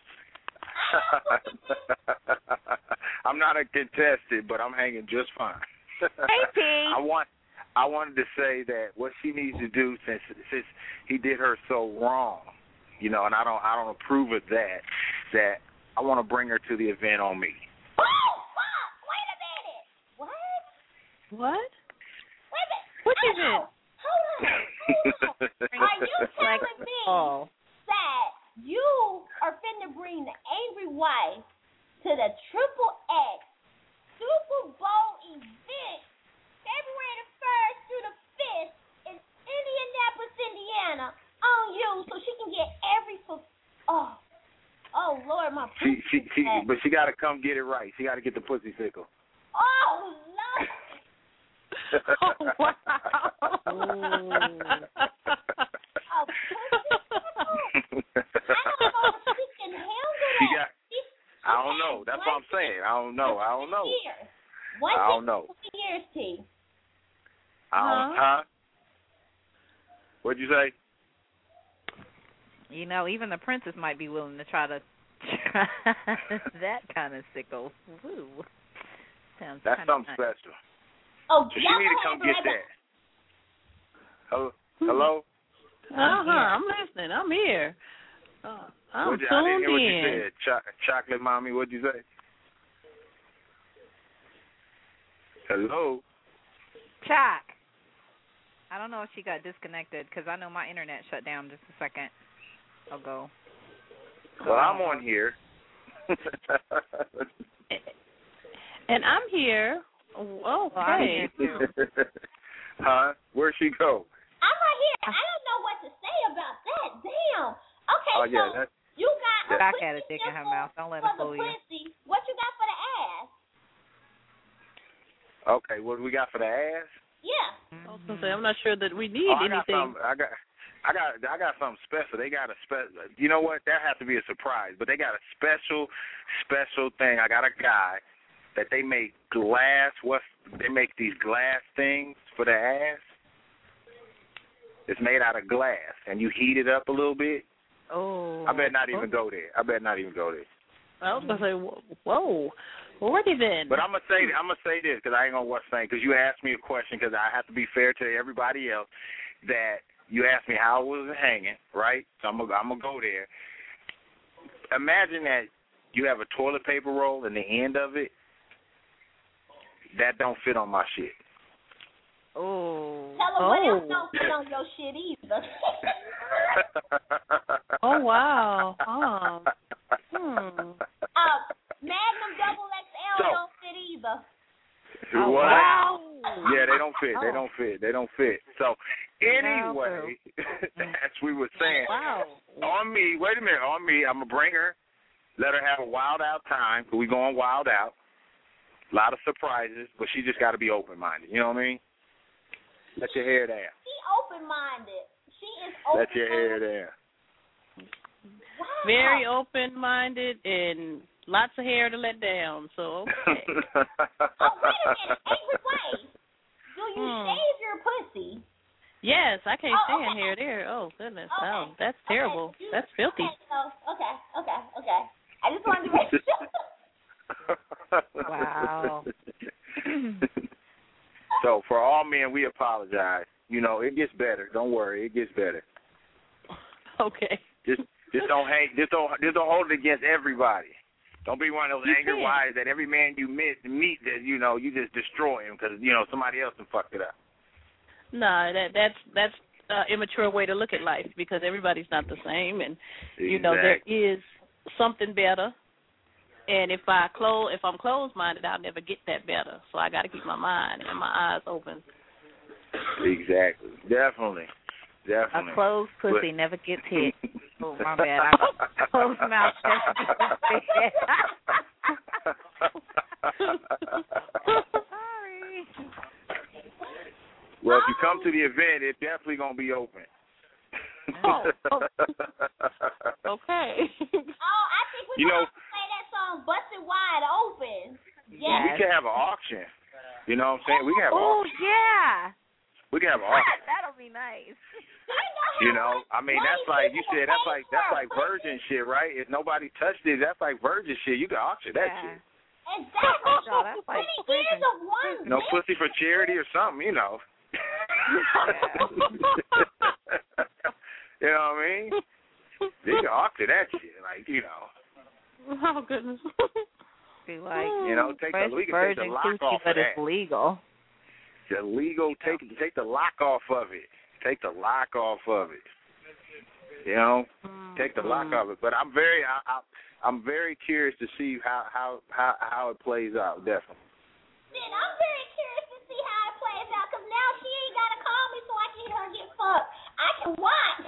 I'm not a contestant, but I'm hanging just fine. Hey, T. I wanted to say that what she needs to do, since he did her so wrong, you know, and I don't approve of that I want to bring her to the event on me. Oh, fuck! Wait a minute. What? What? Wait a minute. What event? Hold on. Are you telling me that you are finna bring the angry wife to the Triple X Super Bowl event February the 1st through the 5th in Indianapolis, Indiana on you so she can get every... Oh, Lord, my pussy. But she got to come get it right. She got to get the pussy sickle. Oh, Lord. Oh, wow. Oh, pussy sickle? I don't know if she can handle that. I don't know. That's what I'm saying. I don't know. I don't know. Years, T. Huh? What'd you say? You know, even the princess might be willing to try that kind of sickle. Woo. Sounds That's something nice. special. Oh, so she need to come get that. Hello? I'm listening. I'm here. I'm I didn't hear what tuned you in. said. Chocolate mommy, what'd you say? Hello? Chuck. I don't know if she got disconnected because I know my internet shut down just a second ago. Well, I'm on here. And I'm here. Oh, well, I'm here too. Huh? Where'd she go? I'm right here. I don't know what to say about that. Damn. Okay, Oh, yeah, so you got Back at a dick in her mouth. Don't let her fool you. Pussy. What you got for the ass? Okay, what do we got for the ass? Yeah. I was gonna say, I'm not sure that we need anything. I got something special. They got a special. You know what? That has to be a surprise. But they got a special thing. I got a guy that they make glass. They make these glass things for the ass. It's made out of glass, and you heat it up a little bit. Oh. I better not even go there. I was gonna say, whoa. Well, where then? But I'm gonna say this because I ain't gonna what's saying, because you asked me a question, because I have to be fair to everybody else. That you asked me how it was hanging, right? So I'm gonna go there. Imagine that you have a toilet paper roll and the end of it that don't fit on my shit. Oh. Tell them what else don't fit on your shit either. Oh, wow. Magnum Double XL don't fit either. Oh, what? Wow. Yeah, they don't fit. So anyway, as we were saying, on me, I'm gonna bring her, let her have a wild out time. We going wild out. A lot of surprises, but she just got to be open minded. You know what I mean? Let your hair down. She open minded. She is open. Let your hair down. Wow. Very open minded and lots of hair to let down. So okay. Oh, wait a minute. Angry wife. Do you shave your pussy? Yes, I can't stand hair there. Oh goodness. Okay. Oh, that's terrible. That's filthy. Okay. I just wanted to make sure. Wow. So for all men, we apologize. You know, it gets better. Don't worry, it gets better. Okay. Just don't don't hold it against everybody. Don't be one of those angry wives that every man you meet that you just destroy him because somebody else done fucked it up. No, that's immature way to look at life because everybody's not the same, and there is something better. And if I'm closed-minded, I'll never get that better. So I got to keep my mind and my eyes open. Exactly. Definitely. A closed pussy never gets hit. Oh, my bad. I closed mouth Sorry. Well, if you come to the event, it's definitely going to be open. Oh. Okay. I think we're going to play that song Busted Wide Open. Yes. We can have an auction. You know what I'm saying? We can have an auction. Oh, yeah. We can have an auction. That'll be nice. You know, I mean, that's like you said. That's like virgin shit, right? If nobody touched it, that's like virgin shit. You can auction that shit. Exactly. No, that's like 20 years of one. No pussy for charity or something, you know. You know what I mean? You can auction that shit, like, you know. Oh goodness. Be like, you know, take the lock off of that. It's legal. It's illegal. Take the lock off of it. Take the lock off of it. You know, take the lock off of it. But I'm very curious to see how it plays out. Definitely. Then I'm very curious to see how it plays out because now she ain't gotta call me so I can hear her get fucked. I can watch.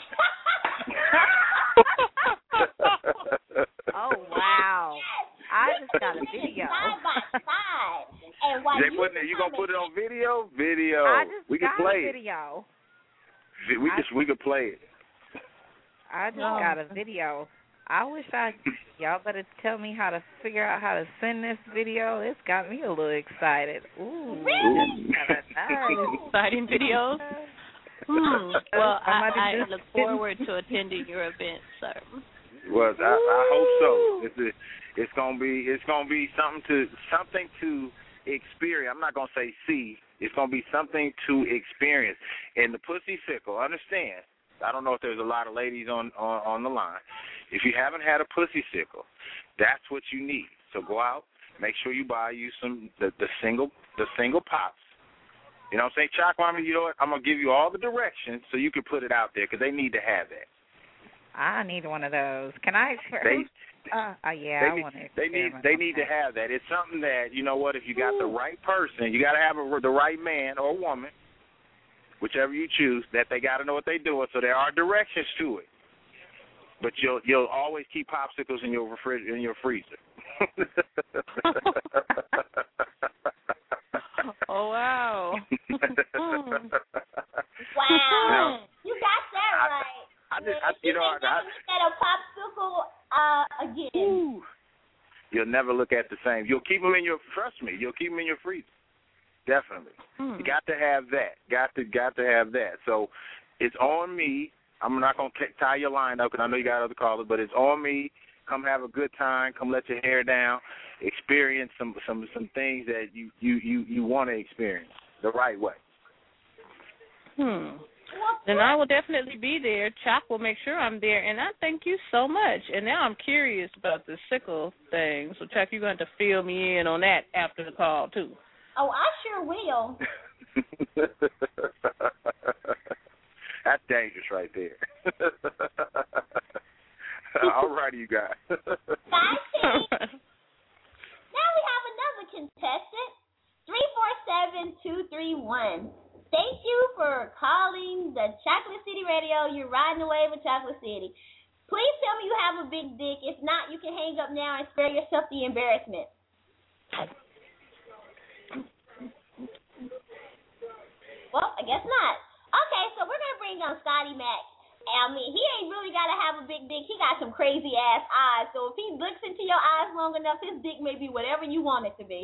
Oh wow! Yes. I just got a video. Side by side, and while you gonna put it on video? Video. I just we can got play a video. We could play it. I just got a video. I wish y'all better tell me how to figure out how to send this video. It's got me a little excited. Ooh, really? Nice. Exciting videos. Well, I look forward to attending your event, sir. Well, I hope so. It's gonna be something to experience. I'm not gonna say see. It's gonna be something to experience. And the pussy sickle, understand. I don't know if there's a lot of ladies on the line. If you haven't had a pussy sickle, that's what you need. So go out, make sure you buy you the single pops. You know what I'm saying? Chalk Mommy, you know what? I'm going to give you all the directions so you can put it out there because they need to have that. I need one of those. Can I? I want to. They need to have that. It's something that, you know what, if you got the right person, you got to have the right man or woman, whichever you choose, that they got to know what they're doing. So there are directions to it. But you'll always keep popsicles in your freezer. Oh wow! Wow, you got that right. You never look at a popsicle again. You'll never look at the same. You'll keep them in your. Trust me, you'll keep them in your freezer. Definitely. You got to have that. Got to have that. So it's on me. I'm not gonna tie your line up because I know you got other callers, but it's on me. Come have a good time. Come let your hair down. Experience some things that you want to experience the right way. Then I will definitely be there. Chalk will make sure I'm there, and I thank you so much. And now I'm curious about the sickle thing. So Chalk, you're going to fill me in on that after the call too. Oh, I sure will. That's dangerous right there. All righty, you guys. Now we have another contestant, 347-231. Thank you for calling the Chocolate City Radio. You're riding the wave of Chocolate City. Please tell me you have a big dick. If not, you can hang up now and spare yourself the embarrassment. Well, I guess not. Okay, so we're going to bring on Scotty Mac. I mean, he ain't really got to have a big dick. He got some crazy-ass eyes. So if he looks into your eyes long enough, his dick may be whatever you want it to be.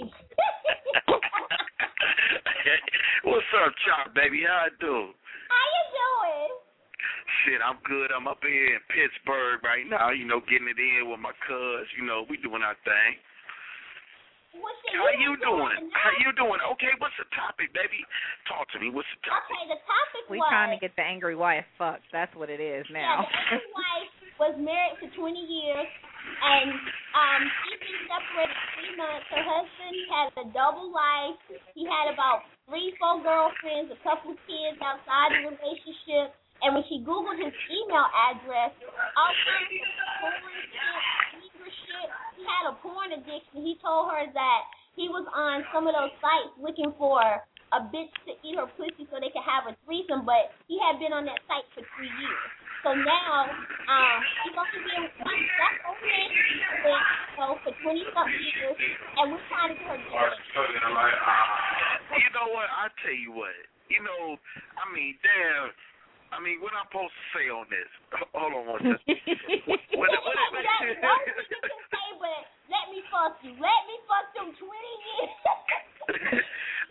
What's up, Chop, baby? How I do? How you doing? Shit, I'm good. I'm up here in Pittsburgh right now, you know, getting it in with my cuz. You know, we doing our thing. How you doing? How you doing? Okay, what's the topic, baby? Talk to me. What's the topic? Okay, the topic we trying to get the angry wife fucked. That's what it is now. Yeah, the angry wife was married for 20 years, and she's been separated 3 months. Her husband had a double life. He had about 3-4 girlfriends, a couple kids outside the relationship. And when she Googled his email address, all kinds of porn shit, secret shit, he had a porn addiction. He told her that he was on some of those sites looking for a bitch to eat her pussy so they could have a threesome, but he had been on that site for 3 years. So now, he's only been that's okay for 20-something years, and we're trying to get her divorced. You know what? I'll tell you what. You know, I mean, damn. I mean, what I'm supposed to say on this? Hold on one second. What you can say, but let me fuck you. Let me fuck them 20 years.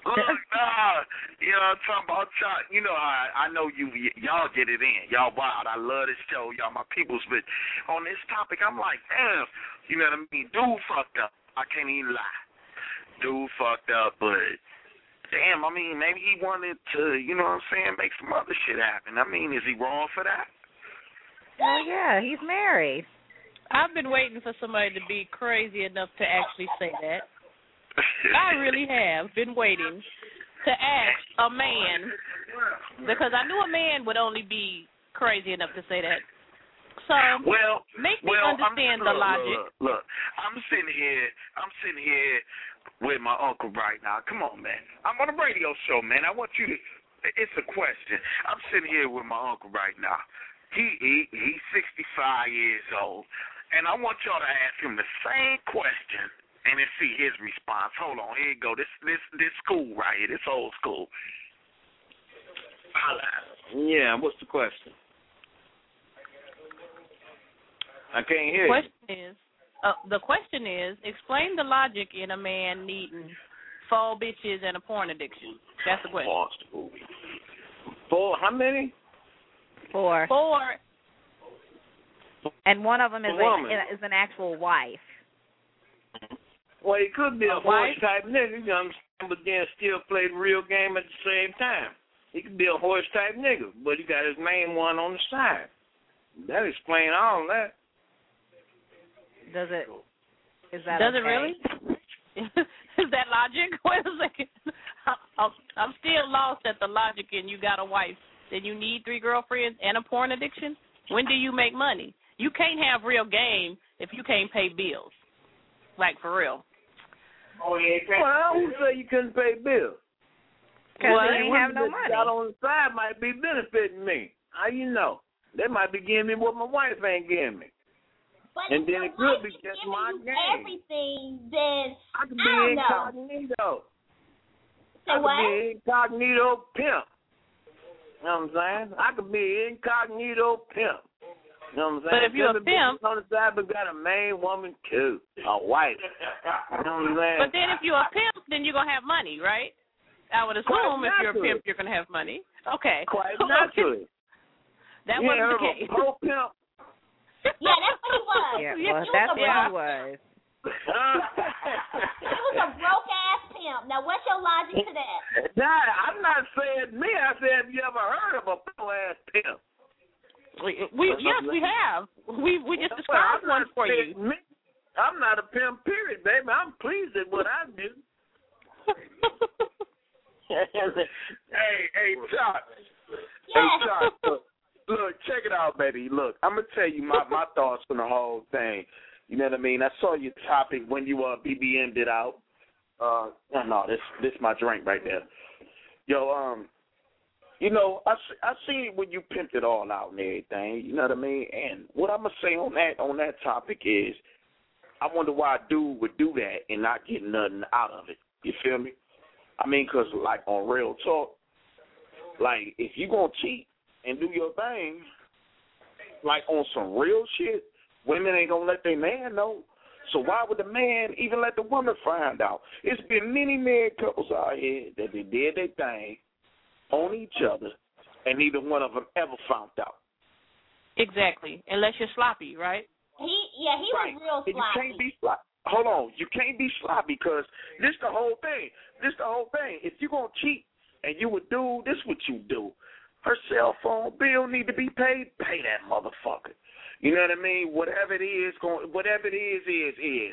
Look, nah, you know what I'm talking about? You know how I know y'all get it in. Y'all wild. I love this show. Y'all my peoples. But on this topic, I'm like, damn, you know what I mean? Dude fucked up. I can't even lie. Dude fucked up, but damn, I mean, maybe he wanted to, you know what I'm saying, make some other shit happen. I mean, is he wrong for that? Oh, yeah, he's married. I've been waiting for somebody to be crazy enough to actually say that. I really have been waiting to ask a man, because I knew a man would only be crazy enough to say that. So, make me understand the logic. Look, I'm sitting here with my uncle right now. Come on, man. I'm on a radio show, man. I want you to, it's a question. I'm sitting here with my uncle right now. He's 65 years old, and I want y'all to ask him the same question and then see his response. Hold on, here you go. This school right here. This old school. Yeah, what's the question? I can't hear you. The question is, explain the logic in a man needing 4 bitches and a porn addiction. That's the question. 4? How many? 4. 4. And one of them is an actual wife. Well, he could be a horse type nigga, you know what I'm saying, but then still play the real game at the same time. He could be a horse type nigga, but he got his main one on the side. That explains all that. Does it? Is that Does okay? it really? Is that logic? Wait a second. I'm still lost at the logic in you got a wife, then you need 3 girlfriends and a porn addiction? When do you make money? You can't have real game if you can't pay bills. Like, for real. Oh, yeah. Well, who say you couldn't pay bills? Because they ain't have no money. Got on the side might be benefiting me. How you know? They might be giving me what my wife ain't giving me. But and then it could be just my game. Everything, then I could be incognito. Say what? Be incognito pimp. You know what I'm saying? I could be incognito pimp. You know what I'm saying? But if you're a pimp, on the side, but got a main woman too, a wife. You know what I'm saying? But then if you're a pimp, then you're gonna have money, right? I would assume if you're a pimp, you're gonna have money. Okay. Quite naturally. That wasn't the case. Pro pimp. Yeah, that's what he was. Yeah, well, that's what he was. He was a broke ass pimp. Now, what's your logic to that? Nah, I'm not saying me. I said, have you ever heard of a pro ass pimp? Yes, we have. We just described one for you. Me. I'm not a pimp, period, baby. I'm pleased at what I do. Hey, Chuck. Yeah. Hey, Chuck. Look, check it out, baby. Look, I'm gonna tell you my thoughts on the whole thing. You know what I mean? I saw your topic when you BBM'd it out. No, this my drink right there. Yo, you know, I see when you pimped it all out and everything. You know what I mean? And what I'm gonna say on that topic is, I wonder why a dude would do that and not get nothing out of it. You feel me? I mean, 'cause like on real talk, like if you gonna cheat and do your thing, like on some real shit, women ain't gonna let their man know. So why would the man even let the woman find out? It's been many married couples out here that they did their thing on each other, and neither one of them ever found out. Exactly, unless you're sloppy, right? He was real sloppy. You can't be sloppy. Hold on, you can't be sloppy because this the whole thing. If you gonna cheat and you a dude, this what you do. Her cell phone bill need to be paid. Pay that motherfucker. You know what I mean? Whatever it is, is.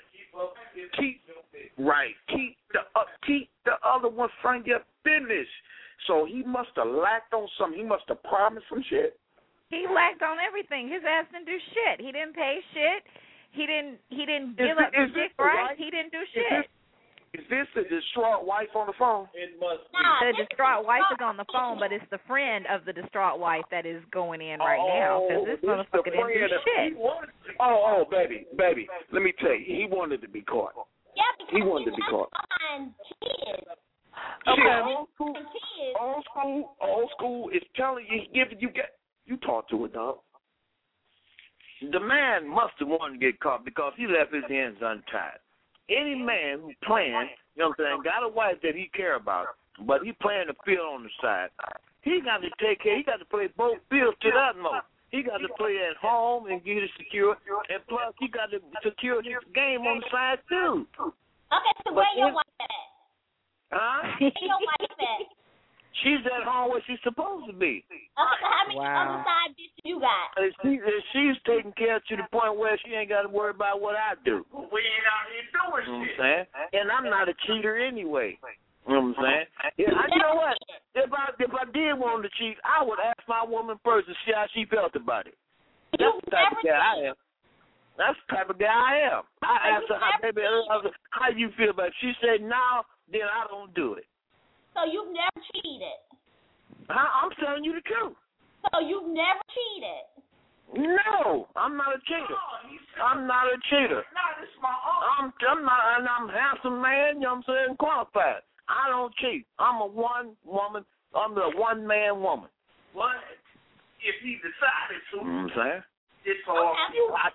Keep the other one from your business. So he must have lacked on something. He must have promised some shit. He lacked on everything. His ass didn't do shit. He didn't pay shit. He didn't give up the shit, right? He didn't do shit. Is this the distraught wife on the phone? It must be. The distraught wife is on the phone, but it's the friend of the distraught wife that is going in right now because this motherfucker didn't do shit. Baby, let me tell you, he wanted to be caught. Yeah, he wanted to be caught. Kids. Okay. Old school is telling you, you talk to it, dog. The man must have wanted to get caught because he left his hands untied. Any man who playing, you know what I'm saying, got a wife that he care about, but he playing the field on the side. He got to take care. He got to play both fields to the utmost. He got to play at home and get it secure, and plus he got to secure his game on the side too. Okay, so where your wife at? Huh? Where your wife at? She's at home where she's supposed to be. Okay, so how many other side bitches you got? She's taken care to the point where she ain't got to worry about what I do. We ain't out here doing You know what I'm shit. saying? And I'm not a cheater anyway. You know what I'm saying? Yeah, you know what? If I did want to cheat, I would ask my woman first to see how she felt about it. That's the type of guy I am. That's the type of guy I am. I asked her, baby, how you feel about it? She said, no, then I don't do it. So you've never cheated? I'm telling you the truth. So you've never cheated? No, I'm not a cheater. I'm not a cheater. I'm not, and I'm a handsome man, you know what I'm saying, qualified. I don't cheat. I'm the one-man woman. What? If he decided to. You know what I'm saying? It's all you. I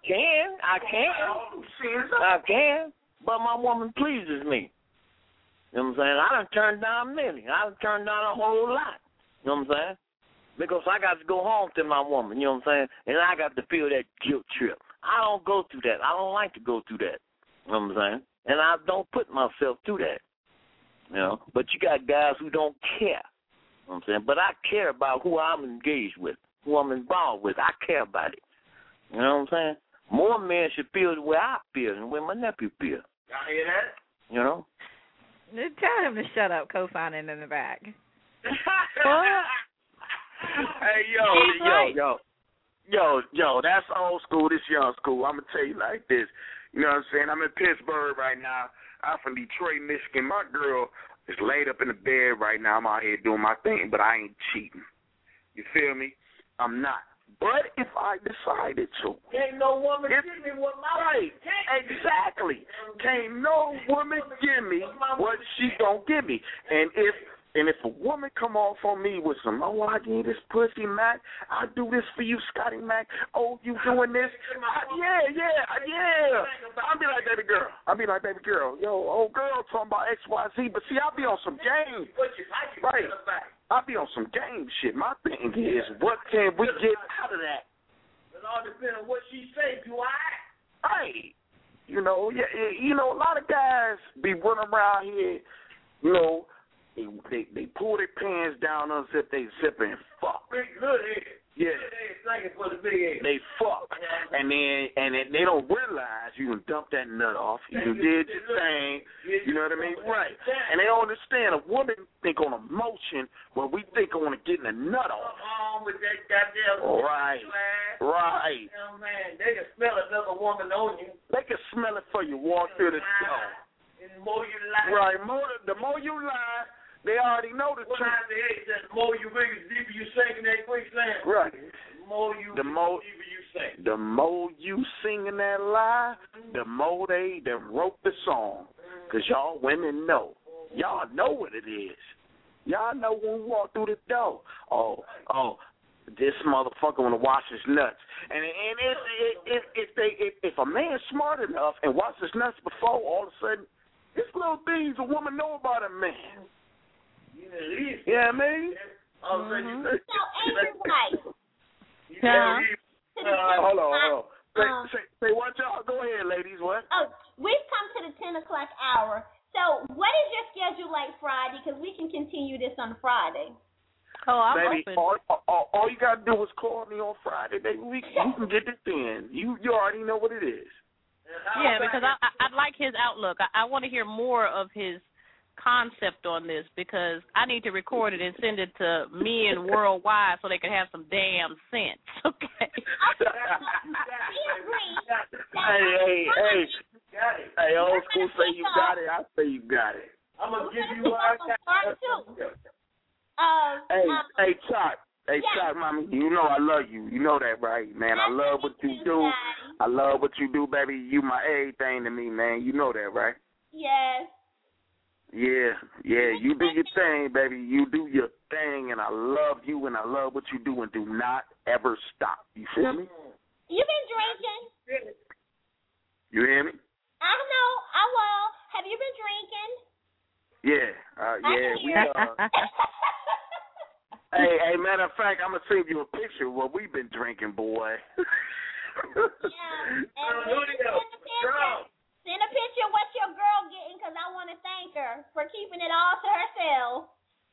can, but my woman pleases me. You know what I'm saying? I done turned down many. I done turned down a whole lot. You know what I'm saying? Because I got to go home to my woman, you know what I'm saying? And I got to feel that guilt trip. I don't go through that. I don't like to go through that. You know what I'm saying? And I don't put myself through that. You know? But you got guys who don't care. You know what I'm saying? But I care about who I'm engaged with, who I'm involved with. I care about it. You know what I'm saying? More men should feel the way I feel and the way my nephew feels. Y'all hear that? You know? Tell him to shut up, co-signing in the back. Hey, yo, that's old school, this young school. I'm going to tell you like this. You know what I'm saying? I'm in Pittsburgh right now. I'm from Detroit, Michigan. My girl is laid up in the bed right now. I'm out here doing my thing, but I ain't cheating. You feel me? I'm not. But if I decided to. Ain't no woman give me what my right. Exactly. Can't no woman give me what she don't give me. And if a woman come off on me with some, oh, I give this pussy, Mac, I do this for you, Scotty Mac, oh, you doing this? Yeah. I'll be like, baby girl, yo, old girl talking about XYZ, but see, I'll be on some game. Right. I'll be on some game shit. My thing is, what can we get out of that? It all depends on what she say. Do I? Right. You know, a lot of guys be running around here, you know, they pull their pants down, unzip they zipper and fuck. Big good head. Yeah. Thank you for the big head. They fuck. And then they don't realize you can dump that nut off. You did your thing. You know what I mean? Right. And they don't understand. A woman think on emotion where we think on getting a nut off. With that goddamn right. Oh, man, they can smell another woman on you. They can smell it for you walk through the door. And the more you lie. Right. The more you lie, they already know the truth. The more you ring, the deeper you sing in that quicksand. Right. The more you sing. The more you singing that lie, the more they wrote the song. Because y'all women know. Y'all know what it is. Y'all know when we walk through the door. Oh, this motherfucker want to wash his nuts. And if a man's smart enough and wash his nuts before, all of a sudden, this little things a woman know about a man. Yeah, I mean. So, Angel White. Hold on. Say what, y'all? Go ahead, ladies. What? Oh, we've come to the 10 o'clock hour. So, what is your schedule like Friday? Because we can continue this on Friday. Oh, I'm baby, open. All you got to do is call me on Friday, baby. You can get this in. You already know what it is. Yeah, because I like his outlook. I want to hear more of his concept on this because I need to record it and send it to men worldwide so they can have some damn sense. Okay. Hey, old school say you got it. I say you got it. I'm gonna give you what I got. Hey, Chuck. Hey, Chuck, mommy, you know I love you. You know that, right, man? I love what you do. I love what you do, baby. You my everything to me, man. You know that, right? Yes. Yeah, you do your thing, baby. You do your thing, and I love you, and I love what you do, and do not ever stop. You feel me? You been drinking? You hear me? I know. I will. Have you been drinking? Yeah, we Hey, matter of fact, I'm gonna send you a picture of what we've been drinking, boy. Send a picture of what your girl getting, because I want to thank her for keeping it all to herself.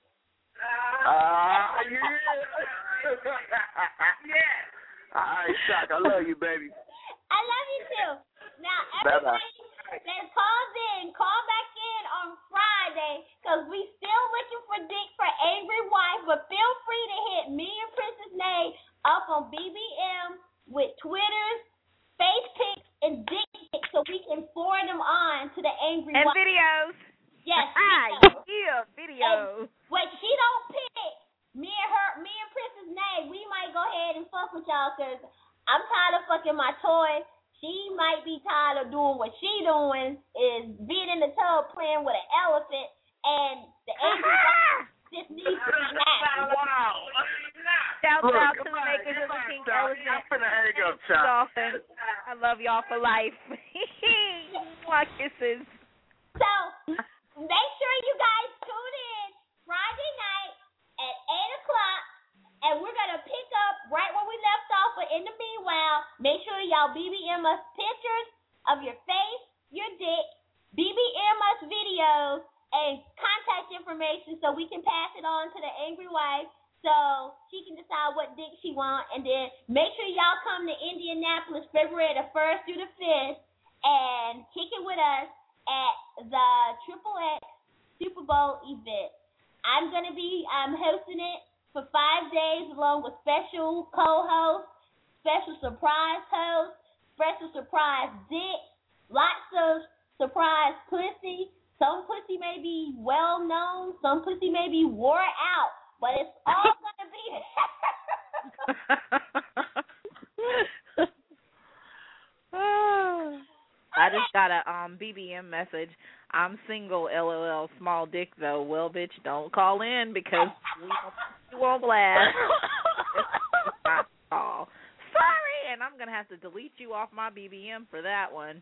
Yeah. All right, Shock, I love you, baby. I love you too. Now, everybody that calls in, call back in on Friday, because we still looking for dick for Angry Wife, but feel free to hit me and Princess Nay up on BBM with Twitters, face pics, and dick pics so we can forward them on to the Angry Wife. And videos. Yes, videos. And what she don't pick, me and Princess Nay, we might go ahead and fuck with y'all, because I'm tired of fucking my toy. She might be tired of doing what she doing, is being in the tub playing with an elephant, and the Angry Wife just needs to be happy. Wow. Shout out to the makers of the Pink Elephant. I'm finna hang up, Chuck. Dolphin. I love y'all for life. My kisses. So, make sure you guys tune in Friday night at 8 o'clock, and we're going to pick up right where we left off, but in the meanwhile, make sure y'all BBM us pictures of your face, your dick, BBM us videos, and contact information so we can pass it on to the Angry Wife so she can decide what dick she wants. And then make sure y'all come to Indianapolis February the 1st through the 5th and kick it with us at the XXX Super Bowl event. I'm going to be hosting it for 5 days along with special co-hosts, special surprise hosts, special surprise dick, lots of surprise pussy. Some pussy may be well known, some pussy may be wore out, but it's all gonna be. I just got a BBM message. I'm single, LOL, small dick though. Well, bitch, don't call in because we won't blast. It's not call. Sorry, and I'm gonna have to delete you off my BBM for that one.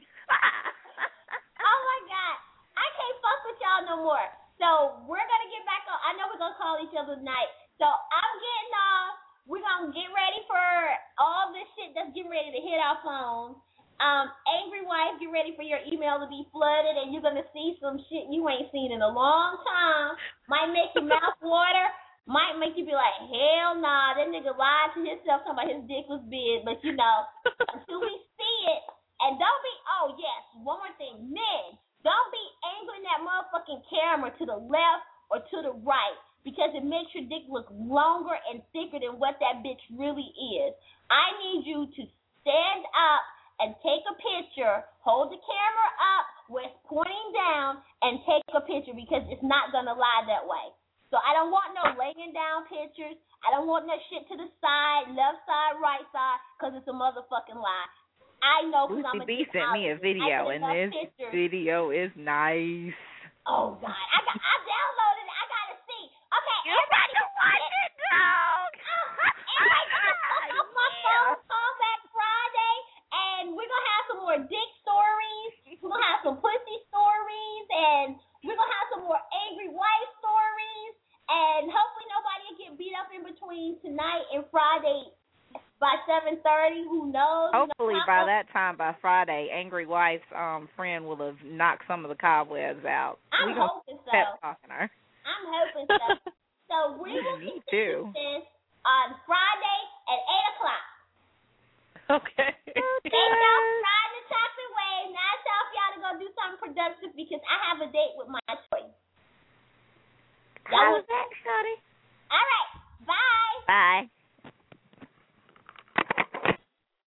Oh my God. I can't fuck with y'all no more. So we're going to get back on. I know we're going to call each other tonight. So I'm getting off. We're going to get ready for all this shit that's getting ready to hit our phones. Angry Wife, get ready for your email to be flooded, and you're going to see some shit you ain't seen in a long time. Might make your mouth water. Might make you be like, hell nah, that nigga lied to himself talking about his dick was big. But, you know, until we see it, and don't be, oh, yes, one more thing. Men, don't be angling that motherfucking camera to the left or to the right, because it makes your dick look longer and thicker than what that bitch really is. I need you to stand up and take a picture, hold the camera up where it's pointing down, and take a picture, because it's not going to lie that way. So I don't want no laying down pictures. I don't want no shit to the side, left side, right side, because it's a motherfucking lie. I know, because I'm a B sent me a video, and this video is nice. Oh, God. I downloaded it. I got to see. Okay, everybody got to watch it, dog. Everybody got to fuck off my phone. Call back Friday, and we're going to have some more dick stories. We're going to have some pussy stories, and we're going to have some more Angry Wife stories, and hopefully nobody will get beat up in between tonight and Friday by 7:30. Who knows? Hopefully by that time, by Friday, Angry Wife's friend will have knocked some of the cobwebs out. I'm hoping so. Pep talking her. I'm hoping so. So we will continue this on Friday at 8 o'clock. Okay. Thank y'all for riding the chocolate wave. Now it's time for y'all to go do something productive, because I have a date with my